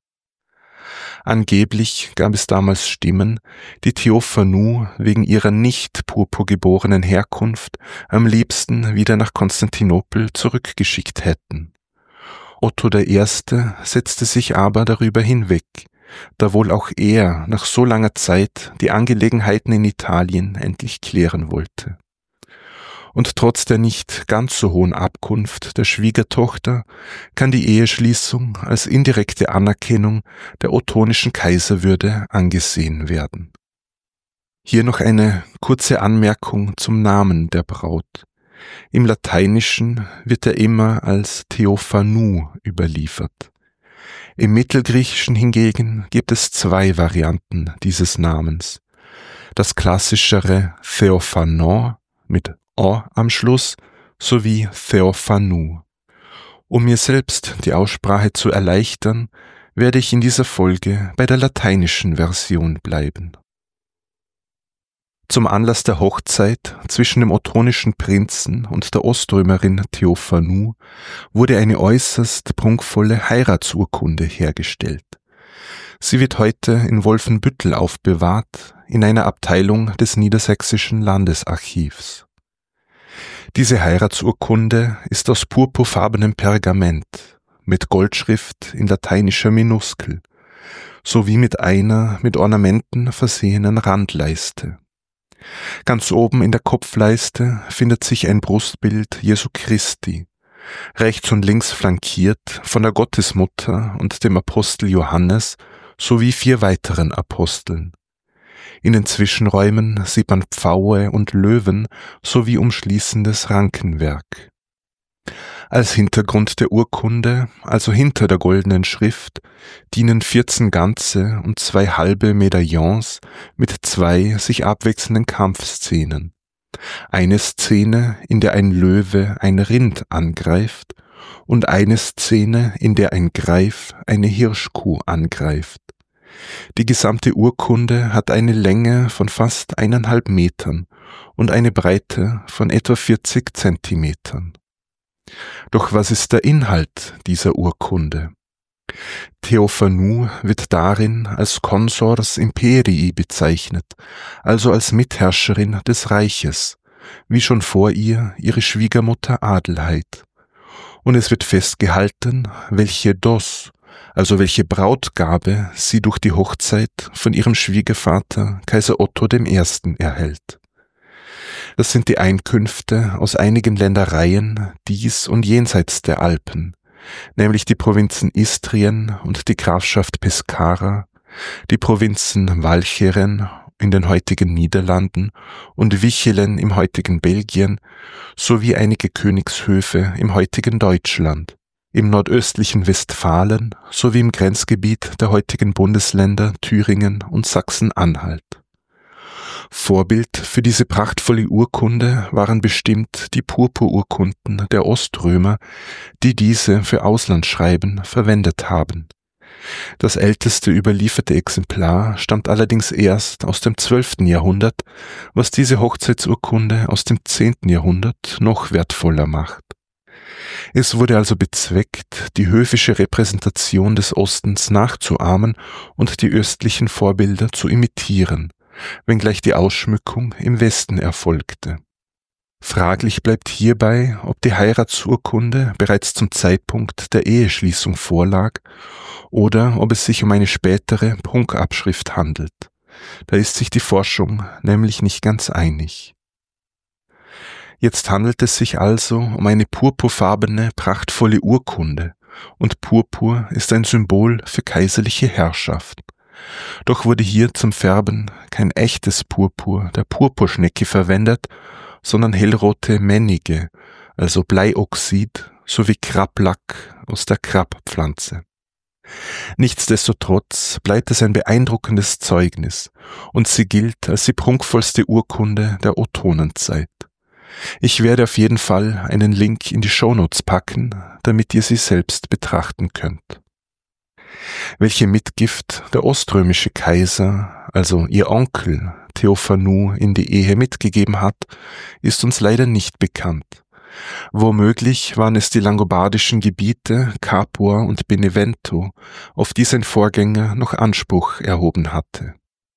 S1: Angeblich gab es damals Stimmen, die Theophanou wegen ihrer nicht purpurgeborenen Herkunft am liebsten wieder nach Konstantinopel zurückgeschickt hätten. Otto der Erste setzte sich aber darüber hinweg, da wohl auch er nach so langer Zeit die Angelegenheiten in Italien endlich klären wollte. Und trotz der nicht ganz so hohen Abkunft der Schwiegertochter kann die Eheschließung als indirekte Anerkennung der ottonischen Kaiserwürde angesehen werden. Hier noch eine kurze Anmerkung zum Namen der Braut. Im Lateinischen wird er immer als Theophanou überliefert. Im Mittelgriechischen hingegen gibt es zwei Varianten dieses Namens. Das klassischere Theophanon mit O am Schluss sowie Theophanou. Um mir selbst die Aussprache zu erleichtern, werde ich in dieser Folge bei der lateinischen Version bleiben. Zum Anlass der Hochzeit zwischen dem ottonischen Prinzen und der Oströmerin Theophanou wurde eine äußerst prunkvolle Heiratsurkunde hergestellt. Sie wird heute in Wolfenbüttel aufbewahrt, in einer Abteilung des Niedersächsischen Landesarchivs. Diese Heiratsurkunde ist aus purpurfarbenem Pergament mit Goldschrift in lateinischer Minuskel sowie mit einer mit Ornamenten versehenen Randleiste. Ganz oben in der Kopfleiste findet sich ein Brustbild Jesu Christi, rechts und links flankiert von der Gottesmutter und dem Apostel Johannes sowie vier weiteren Aposteln. In den Zwischenräumen sieht man Pfaue und Löwen sowie umschließendes Rankenwerk. Als Hintergrund der Urkunde, also hinter der goldenen Schrift, dienen vierzehn ganze und zwei halbe Medaillons mit zwei sich abwechselnden Kampfszenen. Eine Szene, in der ein Löwe ein Rind angreift, und eine Szene, in der ein Greif eine Hirschkuh angreift. Die gesamte Urkunde hat eine Länge von fast eineinhalb Metern und eine Breite von etwa vierzig Zentimetern. Doch was ist der Inhalt dieser Urkunde? Theophanou wird darin als Consors Imperii bezeichnet, also als Mitherrscherin des Reiches, wie schon vor ihr ihre Schwiegermutter Adelheid. Und es wird festgehalten, welche Dos, also welche Brautgabe sie durch die Hochzeit von ihrem Schwiegervater Kaiser Otto der Erste erhält. Das sind die Einkünfte aus einigen Ländereien dies und jenseits der Alpen, nämlich die Provinzen Istrien und die Grafschaft Pescara, die Provinzen Walcheren in den heutigen Niederlanden und Wichelen im heutigen Belgien, sowie einige Königshöfe im heutigen Deutschland, im nordöstlichen Westfalen sowie im Grenzgebiet der heutigen Bundesländer Thüringen und Sachsen-Anhalt. Vorbild für diese prachtvolle Urkunde waren bestimmt die Purpururkunden der Oströmer, die diese für Auslandsschreiben verwendet haben. Das älteste überlieferte Exemplar stammt allerdings erst aus dem zwölften Jahrhundert, was diese Hochzeitsurkunde aus dem zehnten Jahrhundert noch wertvoller macht. Es wurde also bezweckt, die höfische Repräsentation des Ostens nachzuahmen und die östlichen Vorbilder zu imitieren, wenngleich die Ausschmückung im Westen erfolgte. Fraglich bleibt hierbei, ob die Heiratsurkunde bereits zum Zeitpunkt der Eheschließung vorlag oder ob es sich um eine spätere Prunkabschrift handelt. Da ist sich die Forschung nämlich nicht ganz einig. Jetzt handelt es sich also um eine purpurfarbene, prachtvolle Urkunde, und Purpur ist ein Symbol für kaiserliche Herrschaft. Doch wurde hier zum Färben kein echtes Purpur der Purpurschnecke verwendet, sondern hellrote Männige, also Bleioxid, sowie Krablack aus der Krabbpflanze. Nichtsdestotrotz bleibt es ein beeindruckendes Zeugnis und sie gilt als die prunkvollste Urkunde der Ottonenzeit. Ich werde auf jeden Fall einen Link in die Shownotes packen, damit ihr sie selbst betrachten könnt. Welche Mitgift der oströmische Kaiser, also ihr Onkel, Theophanou in die Ehe mitgegeben hat, ist uns leider nicht bekannt. Womöglich waren es die langobardischen Gebiete Capua und Benevento, auf die sein Vorgänger noch Anspruch erhoben hatte.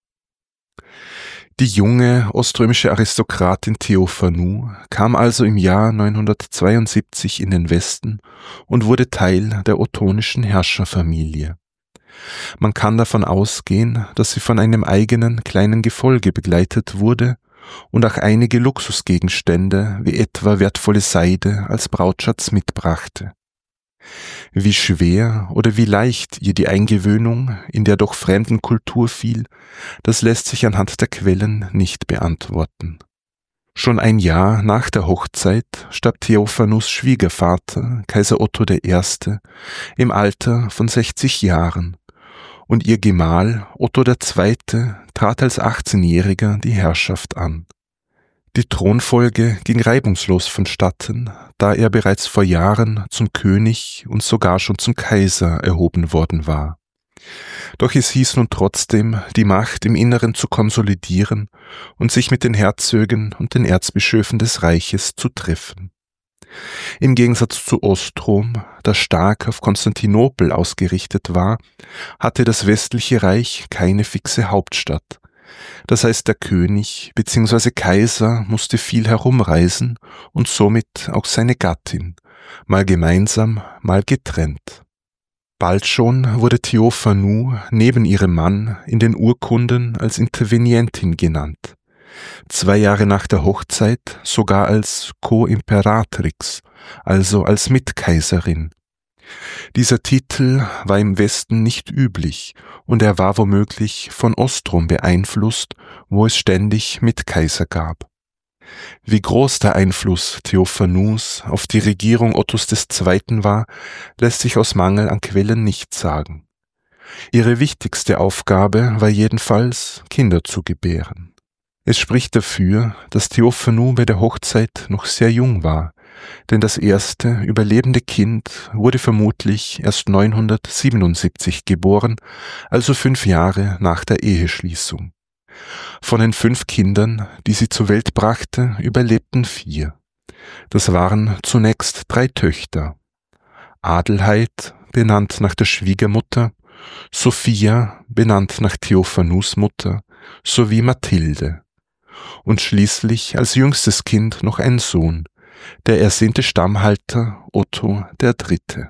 S1: Die junge oströmische Aristokratin Theophanou kam also im Jahr neunhundertzweiundsiebzig in den Westen und wurde Teil der ottonischen Herrscherfamilie. Man kann davon ausgehen, dass sie von einem eigenen kleinen Gefolge begleitet wurde und auch einige Luxusgegenstände wie etwa wertvolle Seide als Brautschatz mitbrachte. Wie schwer oder wie leicht ihr die Eingewöhnung in der doch fremden Kultur fiel, das lässt sich anhand der Quellen nicht beantworten. Schon ein Jahr nach der Hochzeit starb Theophanous Schwiegervater, Kaiser Otto der Erste, im Alter von sechzig Jahren, und ihr Gemahl Otto der Zweite trat als achtzehnjähriger die Herrschaft an. Die Thronfolge ging reibungslos vonstatten, da er bereits vor Jahren zum König und sogar schon zum Kaiser erhoben worden war. Doch es hieß nun trotzdem, die Macht im Inneren zu konsolidieren und sich mit den Herzögen und den Erzbischöfen des Reiches zu treffen. Im Gegensatz zu Ostrom, das stark auf Konstantinopel ausgerichtet war, hatte das westliche Reich keine fixe Hauptstadt. Das heißt, der König bzw. Kaiser musste viel herumreisen und somit auch seine Gattin, mal gemeinsam, mal getrennt. Bald schon wurde Theophanu neben ihrem Mann in den Urkunden als Intervenientin genannt. Zwei Jahre nach der Hochzeit sogar als Co-Imperatrix, also als Mitkaiserin. Dieser Titel war im Westen nicht üblich und er war womöglich von Ostrom beeinflusst, wo es ständig Mitkaiser gab. Wie groß der Einfluss Theophanus auf die Regierung Ottos des Zweiten war, lässt sich aus Mangel an Quellen nicht sagen. Ihre wichtigste Aufgabe war jedenfalls, Kinder zu gebären. Es spricht dafür, dass Theophanu bei der Hochzeit noch sehr jung war, denn das erste überlebende Kind wurde vermutlich erst neunhundertsiebenundsiebzig geboren, also fünf Jahre nach der Eheschließung. Von den fünf Kindern, die sie zur Welt brachte, überlebten vier. Das waren zunächst drei Töchter: Adelheid, benannt nach der Schwiegermutter, Sophia, benannt nach Theophanus Mutter, sowie Mathilde. Und schließlich als jüngstes Kind noch ein Sohn, der ersehnte Stammhalter Otto der Dritte.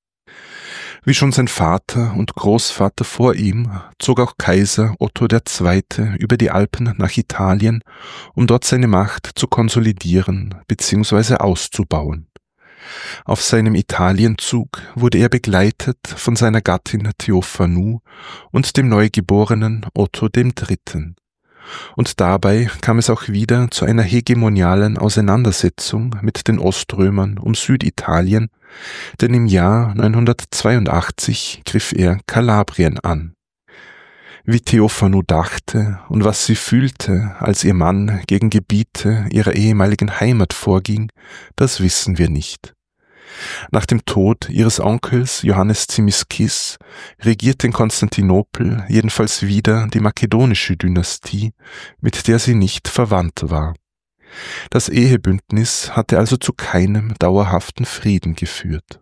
S1: Wie schon sein Vater und Großvater vor ihm, zog auch Kaiser Otto der Zweite über die Alpen nach Italien, um dort seine Macht zu konsolidieren bzw. auszubauen. Auf seinem Italienzug wurde er begleitet von seiner Gattin Theophanu und dem Neugeborenen Otto dem Dritten. Und dabei kam es auch wieder zu einer hegemonialen Auseinandersetzung mit den Oströmern um Süditalien, denn im Jahr neunhundertzweiundachtzig griff er Kalabrien an. Wie Theophanu dachte und was sie fühlte, als ihr Mann gegen Gebiete ihrer ehemaligen Heimat vorging, das wissen wir nicht. Nach dem Tod ihres Onkels Johannes Zimisces regierte in Konstantinopel jedenfalls wieder die makedonische Dynastie, mit der sie nicht verwandt war. Das Ehebündnis hatte also zu keinem dauerhaften Frieden geführt.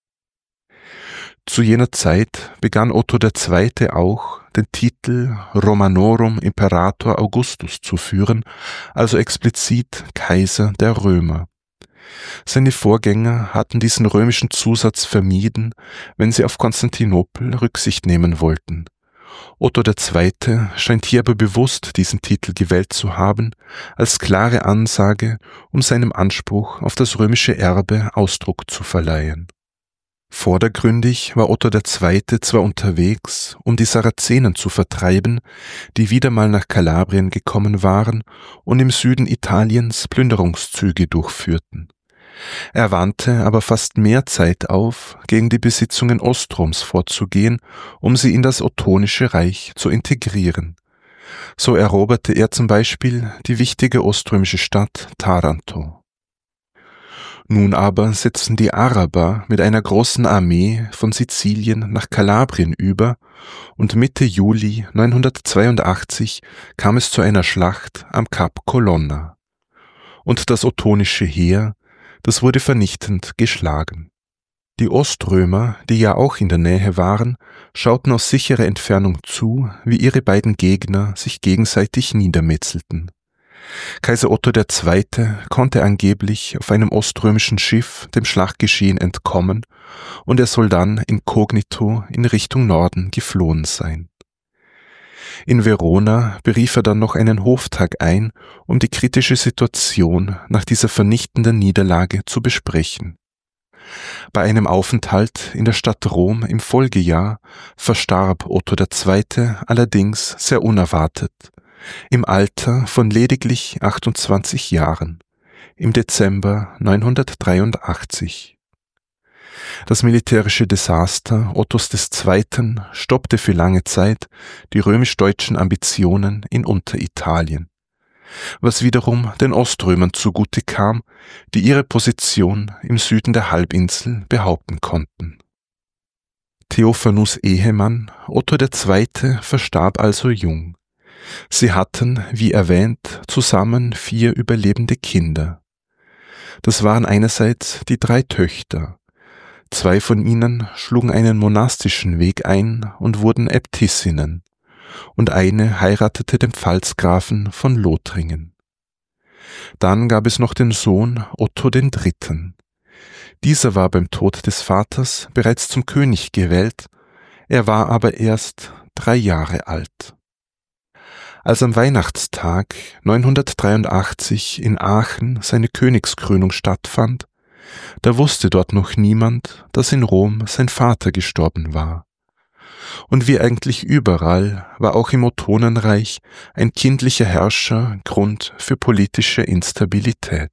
S1: Zu jener Zeit begann Otto der Zweite auch, den Titel Romanorum Imperator Augustus zu führen, also explizit Kaiser der Römer. Seine Vorgänger hatten diesen römischen Zusatz vermieden, wenn sie auf Konstantinopel Rücksicht nehmen wollten. Otto der Zweite scheint hier aber bewusst diesen Titel gewählt zu haben, als klare Ansage, um seinem Anspruch auf das römische Erbe Ausdruck zu verleihen. Vordergründig war Otto der Zweite zwar unterwegs, um die Sarazenen zu vertreiben, die wieder mal nach Kalabrien gekommen waren und im Süden Italiens Plünderungszüge durchführten. Er wandte aber fast mehr Zeit auf, gegen die Besitzungen Ostroms vorzugehen, um sie in das Ottonische Reich zu integrieren. So eroberte er zum Beispiel die wichtige oströmische Stadt Taranto. Nun aber setzten die Araber mit einer großen Armee von Sizilien nach Kalabrien über und Mitte Juli neunhundertzweiundachtzig kam es zu einer Schlacht am Kap Colonna. Und das ottonische Heer, das wurde vernichtend geschlagen. Die Oströmer, die ja auch in der Nähe waren, schauten aus sicherer Entfernung zu, wie ihre beiden Gegner sich gegenseitig niedermetzelten. Kaiser Otto der Zweite konnte angeblich auf einem oströmischen Schiff dem Schlachtgeschehen entkommen und er soll dann inkognito in Richtung Norden geflohen sein. In Verona berief er dann noch einen Hoftag ein, um die kritische Situation nach dieser vernichtenden Niederlage zu besprechen. Bei einem Aufenthalt in der Stadt Rom im Folgejahr verstarb Otto der Zweite allerdings sehr unerwartet, im Alter von lediglich achtundzwanzig Jahren, im Dezember neunhundertdreiundachtzig. Das militärische Desaster Ottos des Zweiten stoppte für lange Zeit die römisch-deutschen Ambitionen in Unteritalien, was wiederum den Oströmern zugute kam, die ihre Position im Süden der Halbinsel behaupten konnten. Theophanus' Ehemann Otto der Zweite verstarb also jung. Sie hatten, wie erwähnt, zusammen vier überlebende Kinder. Das waren einerseits die drei Töchter. Zwei von ihnen schlugen einen monastischen Weg ein und wurden Äbtissinnen, und eine heiratete den Pfalzgrafen von Lothringen. Dann gab es noch den Sohn Otto den Dritten. Dieser war beim Tod des Vaters bereits zum König gewählt, er war aber erst drei Jahre alt. Als am Weihnachtstag neunhundertdreiundachtzig in Aachen seine Königskrönung stattfand, da wusste dort noch niemand, dass in Rom sein Vater gestorben war. Und wie eigentlich überall war auch im Ottonenreich ein kindlicher Herrscher Grund für politische Instabilität.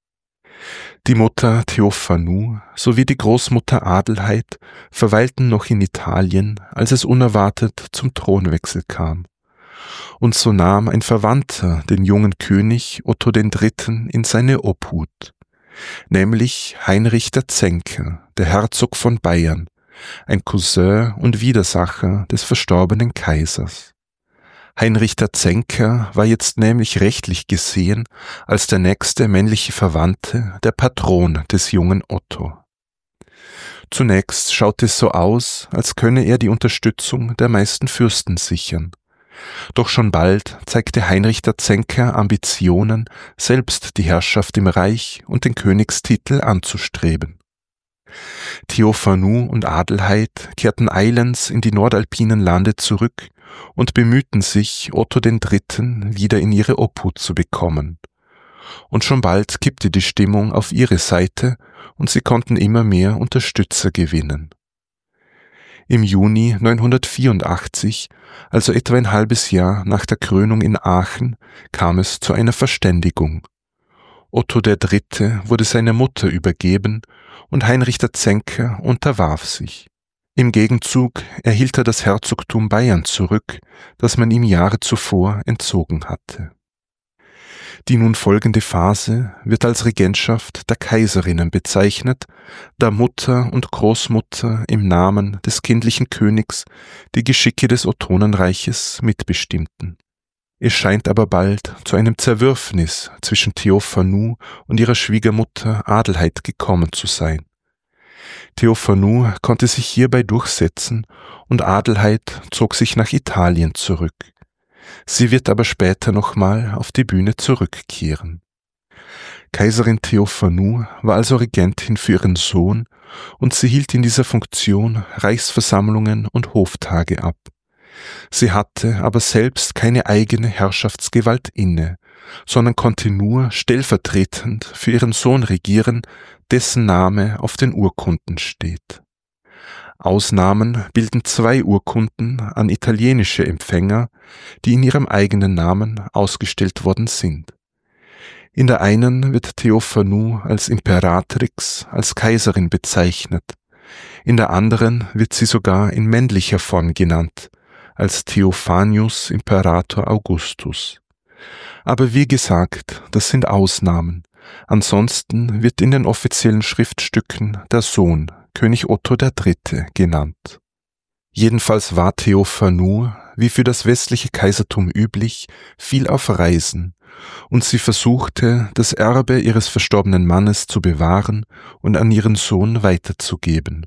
S1: Die Mutter Theophanu sowie die Großmutter Adelheid verweilten noch in Italien, als es unerwartet zum Thronwechsel kam. Und so nahm ein Verwandter den jungen König Otto den Dritten in seine Obhut, nämlich Heinrich der Zänker, der Herzog von Bayern, ein Cousin und Widersacher des verstorbenen Kaisers. Heinrich der Zänker war jetzt nämlich rechtlich gesehen als der nächste männliche Verwandte der Patron des jungen Otto. Zunächst schaute es so aus, als könne er die Unterstützung der meisten Fürsten sichern. Doch schon bald zeigte Heinrich der Zänker Ambitionen, selbst die Herrschaft im Reich und den Königstitel anzustreben. Theophanu und Adelheid kehrten eilends in die nordalpinen Lande zurück und bemühten sich, Otto den Dritten wieder in ihre Obhut zu bekommen. Und schon bald kippte die Stimmung auf ihre Seite und sie konnten immer mehr Unterstützer gewinnen. Im Juni neunhundertvierundachtzig, also etwa ein halbes Jahr nach der Krönung in Aachen, kam es zu einer Verständigung. Otto der Dritte wurde seiner Mutter übergeben und Heinrich der Zänker unterwarf sich. Im Gegenzug erhielt er das Herzogtum Bayern zurück, das man ihm Jahre zuvor entzogen hatte. Die nun folgende Phase wird als Regentschaft der Kaiserinnen bezeichnet, da Mutter und Großmutter im Namen des kindlichen Königs die Geschicke des Ottonenreiches mitbestimmten. Es scheint aber bald zu einem Zerwürfnis zwischen Theophanu und ihrer Schwiegermutter Adelheid gekommen zu sein. Theophanu konnte sich hierbei durchsetzen und Adelheid zog sich nach Italien zurück. Sie wird aber später nochmal auf die Bühne zurückkehren. Kaiserin Theophanu war also Regentin für ihren Sohn und sie hielt in dieser Funktion Reichsversammlungen und Hoftage ab. Sie hatte aber selbst keine eigene Herrschaftsgewalt inne, sondern konnte nur stellvertretend für ihren Sohn regieren, dessen Name auf den Urkunden steht. Ausnahmen bilden zwei Urkunden an italienische Empfänger, die in ihrem eigenen Namen ausgestellt worden sind. In der einen wird Theophanu als Imperatrix, als Kaiserin bezeichnet, in der anderen wird sie sogar in männlicher Form genannt, als Theophanius Imperator Augustus. Aber wie gesagt, das sind Ausnahmen. Ansonsten wird in den offiziellen Schriftstücken der Sohn, König Otto der Dritte, genannt. Jedenfalls war Theophanu, wie für das westliche Kaisertum üblich, viel auf Reisen, und sie versuchte, das Erbe ihres verstorbenen Mannes zu bewahren und an ihren Sohn weiterzugeben.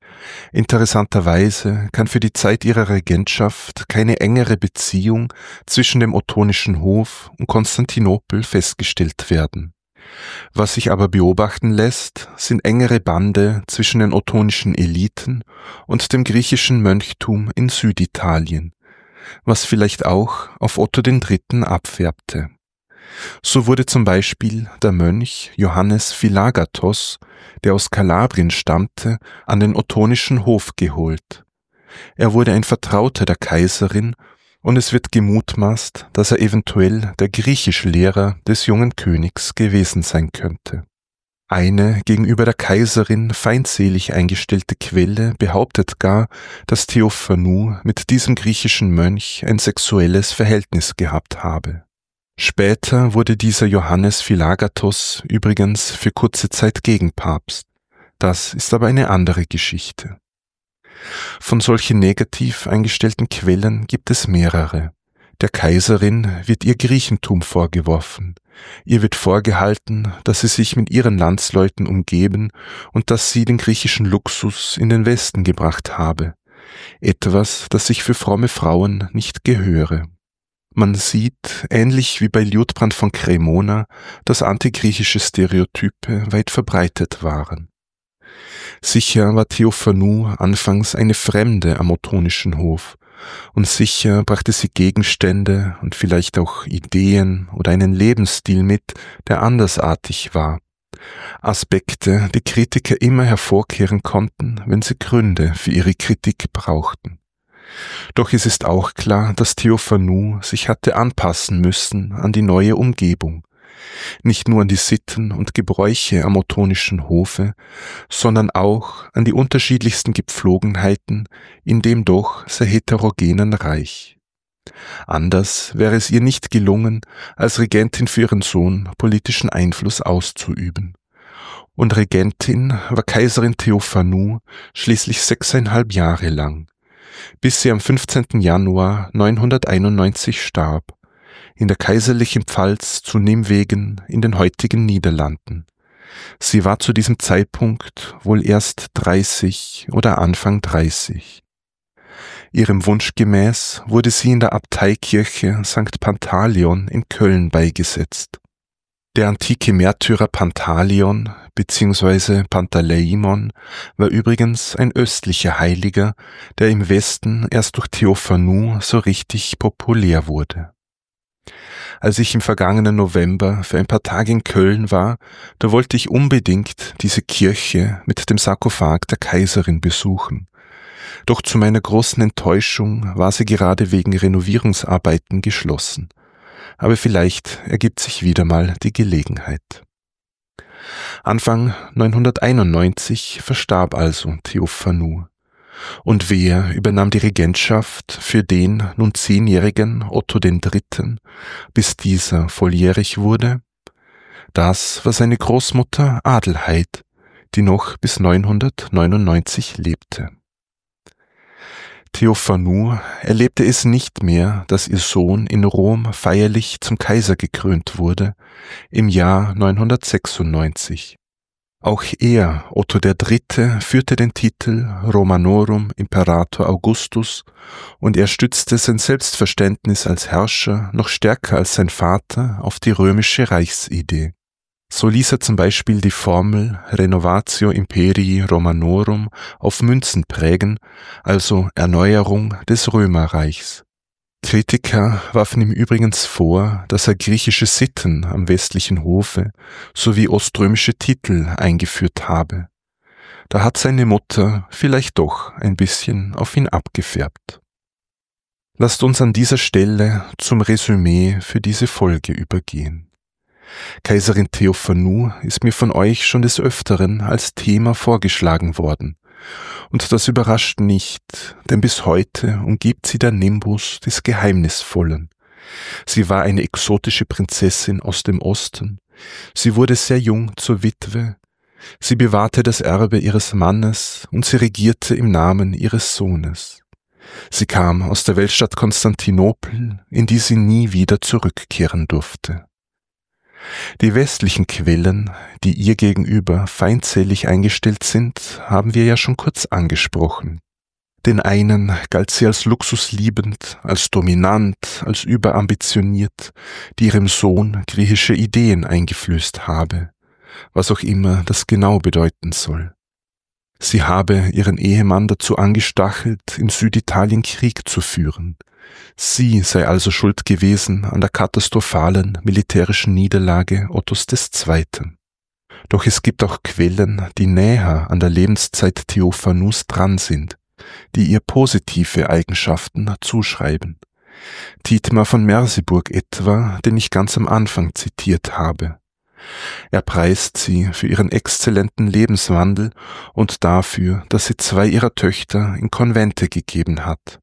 S1: Interessanterweise kann für die Zeit ihrer Regentschaft keine engere Beziehung zwischen dem ottonischen Hof und Konstantinopel festgestellt werden. Was sich aber beobachten lässt, sind engere Bande zwischen den ottonischen Eliten und dem griechischen Mönchtum in Süditalien, was vielleicht auch auf Otto den Dritten abfärbte. So wurde zum Beispiel der Mönch Johannes Philagathos, der aus Kalabrien stammte, an den ottonischen Hof geholt. Er wurde ein Vertrauter der Kaiserin und es wird gemutmaßt, dass er eventuell der Griechischlehrer des jungen Königs gewesen sein könnte. Eine gegenüber der Kaiserin feindselig eingestellte Quelle behauptet gar, dass Theophanu mit diesem griechischen Mönch ein sexuelles Verhältnis gehabt habe. Später wurde dieser Johannes Philagathos übrigens für kurze Zeit Gegenpapst. Das ist aber eine andere Geschichte. Von solchen negativ eingestellten Quellen gibt es mehrere. Der Kaiserin wird ihr Griechentum vorgeworfen, Ihr wird vorgehalten, dass sie sich mit ihren Landsleuten umgeben und dass sie den griechischen Luxus in den Westen gebracht habe, etwas, das sich für fromme Frauen nicht gehöre. Man sieht, ähnlich wie bei Liutprand von Cremona, dass antigriechische Stereotype weit verbreitet waren. Sicher war Theophanu anfangs eine Fremde am ottonischen Hof, und sicher brachte sie Gegenstände und vielleicht auch Ideen oder einen Lebensstil mit, der andersartig war. Aspekte, die Kritiker immer hervorkehren konnten, wenn sie Gründe für ihre Kritik brauchten. Doch es ist auch klar, dass Theophanu sich hatte anpassen müssen an die neue Umgebung. Nicht nur an die Sitten und Gebräuche am ottonischen Hofe, sondern auch an die unterschiedlichsten Gepflogenheiten in dem doch sehr heterogenen Reich. Anders wäre es ihr nicht gelungen, als Regentin für ihren Sohn politischen Einfluss auszuüben. Und Regentin war Kaiserin Theophanu schließlich sechseinhalb Jahre lang, bis sie am fünfzehnten Januar neunhunderteinundneunzig starb, in der kaiserlichen Pfalz zu Nimwegen in den heutigen Niederlanden. Sie war zu diesem Zeitpunkt wohl erst dreißig oder Anfang dreißig. Ihrem Wunsch gemäß wurde sie in der Abteikirche Sankt Pantaleon in Köln beigesetzt. Der antike Märtyrer Pantaleon bzw. Pantaleimon war übrigens ein östlicher Heiliger, der im Westen erst durch Theophanu so richtig populär wurde. Als ich im vergangenen November für ein paar Tage in Köln war, da wollte ich unbedingt diese Kirche mit dem Sarkophag der Kaiserin besuchen. Doch zu meiner großen Enttäuschung war sie gerade wegen Renovierungsarbeiten geschlossen. Aber vielleicht ergibt sich wieder mal die Gelegenheit. Anfang neunhunderteinundneunzig verstarb also Theophanu. Und wer übernahm die Regentschaft für den nun zehnjährigen Otto den Dritten, bis dieser volljährig wurde? Das war seine Großmutter Adelheid, die noch bis neunhundertneunundneunzig lebte. Theophanu erlebte es nicht mehr, dass ihr Sohn in Rom feierlich zum Kaiser gekrönt wurde, im Jahr neunhundertsechsundneunzig. Auch er, Otto der Dritte, führte den Titel Romanorum Imperator Augustus und er stützte sein Selbstverständnis als Herrscher noch stärker als sein Vater auf die römische Reichsidee. So ließ er zum Beispiel die Formel Renovatio Imperii Romanorum auf Münzen prägen, also Erneuerung des Römerreichs. Kritiker warfen ihm übrigens vor, dass er griechische Sitten am westlichen Hofe sowie oströmische Titel eingeführt habe. Da hat seine Mutter vielleicht doch ein bisschen auf ihn abgefärbt. Lasst uns an dieser Stelle zum Resümee für diese Folge übergehen. Kaiserin Theophanu ist mir von euch schon des Öfteren als Thema vorgeschlagen worden. Und das überrascht nicht, denn bis heute umgibt sie der Nimbus des Geheimnisvollen. Sie war eine exotische Prinzessin aus dem Osten. Sie wurde sehr jung zur Witwe. Sie bewahrte das Erbe ihres Mannes und sie regierte im Namen ihres Sohnes. Sie kam aus der Weltstadt Konstantinopel, in die sie nie wieder zurückkehren durfte. Die westlichen Quellen, die ihr gegenüber feindselig eingestellt sind, haben wir ja schon kurz angesprochen. Den einen galt sie als luxusliebend, als dominant, als überambitioniert, die ihrem Sohn griechische Ideen eingeflößt habe, was auch immer das genau bedeuten soll. Sie habe ihren Ehemann dazu angestachelt, in Süditalien Krieg zu führen. Sie sei also schuld gewesen an der katastrophalen militärischen Niederlage Ottos des Zweiten. Doch es gibt auch Quellen, die näher an der Lebenszeit Theophanus dran sind, die ihr positive Eigenschaften zuschreiben. Dietmar von Merseburg etwa, den ich ganz am Anfang zitiert habe. Er preist sie für ihren exzellenten Lebenswandel und dafür, dass sie zwei ihrer Töchter in Konvente gegeben hat.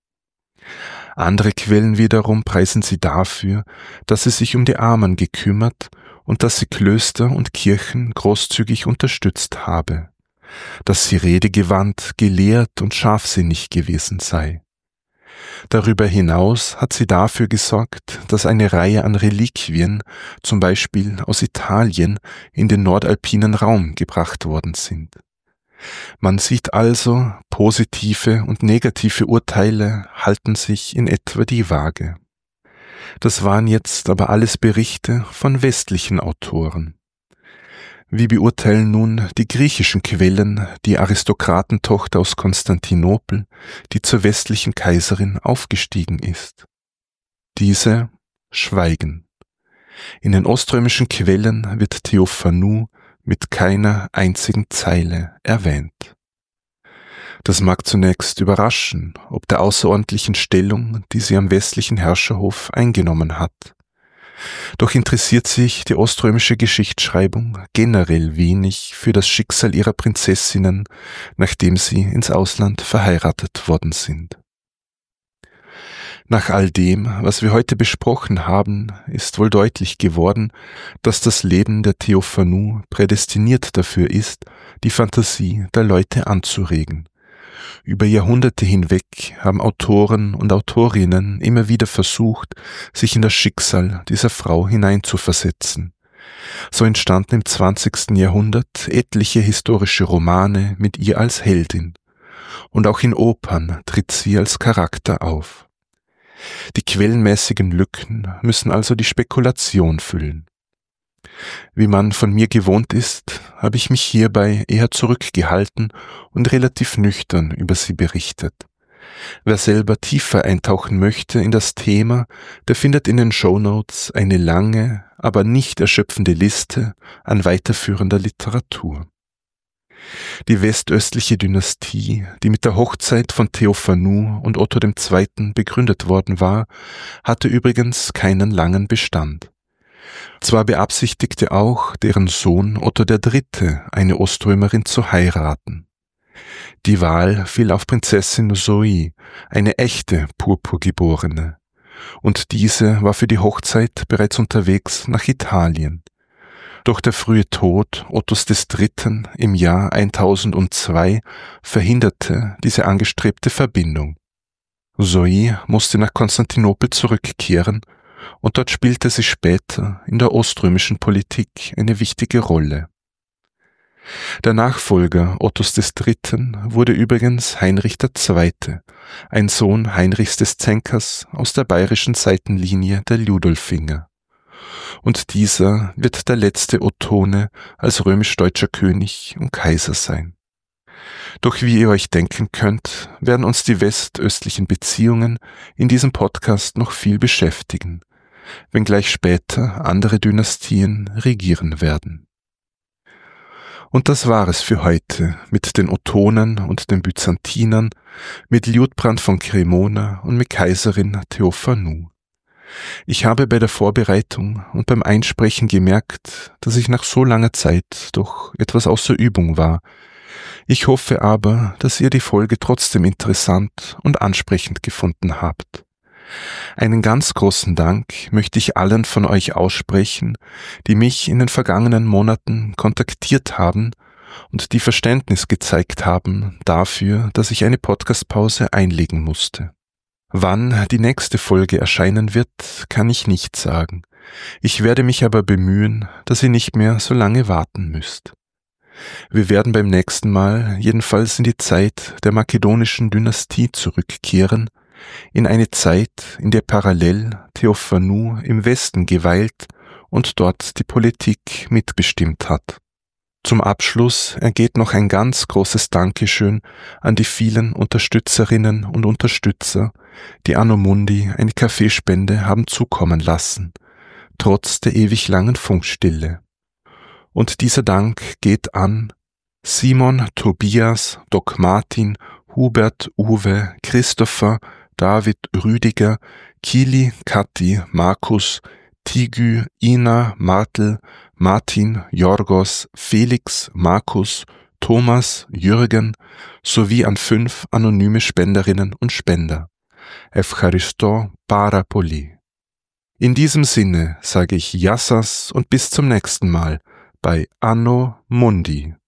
S1: Andere Quellen wiederum preisen sie dafür, dass sie sich um die Armen gekümmert und dass sie Klöster und Kirchen großzügig unterstützt habe, dass sie redegewandt, gelehrt und scharfsinnig gewesen sei. Darüber hinaus hat sie dafür gesorgt, dass eine Reihe an Reliquien, zum Beispiel aus Italien, in den nordalpinen Raum gebracht worden sind. Man sieht also, positive und negative Urteile halten sich in etwa die Waage. Das waren jetzt aber alles Berichte von westlichen Autoren. Wie beurteilen nun die griechischen Quellen die Aristokratentochter aus Konstantinopel, die zur westlichen Kaiserin aufgestiegen ist? Diese schweigen. In den oströmischen Quellen wird Theophanou mit keiner einzigen Zeile erwähnt. Das mag zunächst überraschen, ob der außerordentlichen Stellung, die sie am westlichen Herrscherhof eingenommen hat. Doch interessiert sich die oströmische Geschichtsschreibung generell wenig für das Schicksal ihrer Prinzessinnen, nachdem sie ins Ausland verheiratet worden sind. Nach all dem, was wir heute besprochen haben, ist wohl deutlich geworden, dass das Leben der Theophanou prädestiniert dafür ist, die Fantasie der Leute anzuregen. Über Jahrhunderte hinweg haben Autoren und Autorinnen immer wieder versucht, sich in das Schicksal dieser Frau hineinzuversetzen. So entstanden im zwanzigsten Jahrhundert etliche historische Romane mit ihr als Heldin. Und auch in Opern tritt sie als Charakter auf. Die quellenmäßigen Lücken müssen also die Spekulation füllen. Wie man von mir gewohnt ist, habe ich mich hierbei eher zurückgehalten und relativ nüchtern über sie berichtet. Wer selber tiefer eintauchen möchte in das Thema, der findet in den Shownotes eine lange, aber nicht erschöpfende Liste an weiterführender Literatur. Die westöstliche Dynastie, die mit der Hochzeit von Theophanou und Otto der Zweite begründet worden war, hatte übrigens keinen langen Bestand. Zwar beabsichtigte auch deren Sohn Otto der Dritte, eine Oströmerin zu heiraten. Die Wahl fiel auf Prinzessin Zoe, eine echte Purpurgeborene, und diese war für die Hochzeit bereits unterwegs nach Italien. Doch der frühe Tod Ottos des Dritten im Jahr eintausendzwei verhinderte diese angestrebte Verbindung. Zoe musste nach Konstantinopel zurückkehren und dort spielte sie später in der oströmischen Politik eine wichtige Rolle. Der Nachfolger Ottos des Dritten wurde übrigens Heinrich der Zweite, ein Sohn Heinrichs des Zänkers aus der bayerischen Seitenlinie der Ludolfinger. Und dieser wird der letzte Ottone als römisch-deutscher König und Kaiser sein. Doch wie ihr euch denken könnt, werden uns die westöstlichen Beziehungen in diesem Podcast noch viel beschäftigen, wenngleich später andere Dynastien regieren werden. Und das war es für heute mit den Ottonen und den Byzantinern, mit Liutprand von Cremona und mit Kaiserin Theophanou. Ich habe bei der Vorbereitung und beim Einsprechen gemerkt, dass ich nach so langer Zeit doch etwas außer Übung war. Ich hoffe aber, dass ihr die Folge trotzdem interessant und ansprechend gefunden habt. Einen ganz großen Dank möchte ich allen von euch aussprechen, die mich in den vergangenen Monaten kontaktiert haben und die Verständnis gezeigt haben dafür, dass ich eine Podcastpause einlegen musste. Wann die nächste Folge erscheinen wird, kann ich nicht sagen. Ich werde mich aber bemühen, dass ihr nicht mehr so lange warten müsst. Wir werden beim nächsten Mal jedenfalls in die Zeit der makedonischen Dynastie zurückkehren, in eine Zeit, in der parallel Theophanou im Westen geweilt und dort die Politik mitbestimmt hat. Zum Abschluss ergeht noch ein ganz großes Dankeschön an die vielen Unterstützerinnen und Unterstützer, die Anno Mundi eine Kaffeespende haben zukommen lassen, trotz der ewig langen Funkstille. Und dieser Dank geht an Simon, Tobias, Doc Martin, Hubert, Uwe, Christopher, David, Rüdiger, Kili, Kathi, Markus, Tigü, Ina, Martel, Martin, Jorgos, Felix, Markus, Thomas, Jürgen sowie an fünf anonyme Spenderinnen und Spender. Evcharisto Parapoli. In diesem Sinne sage ich Yassas und bis zum nächsten Mal bei Anno Mundi.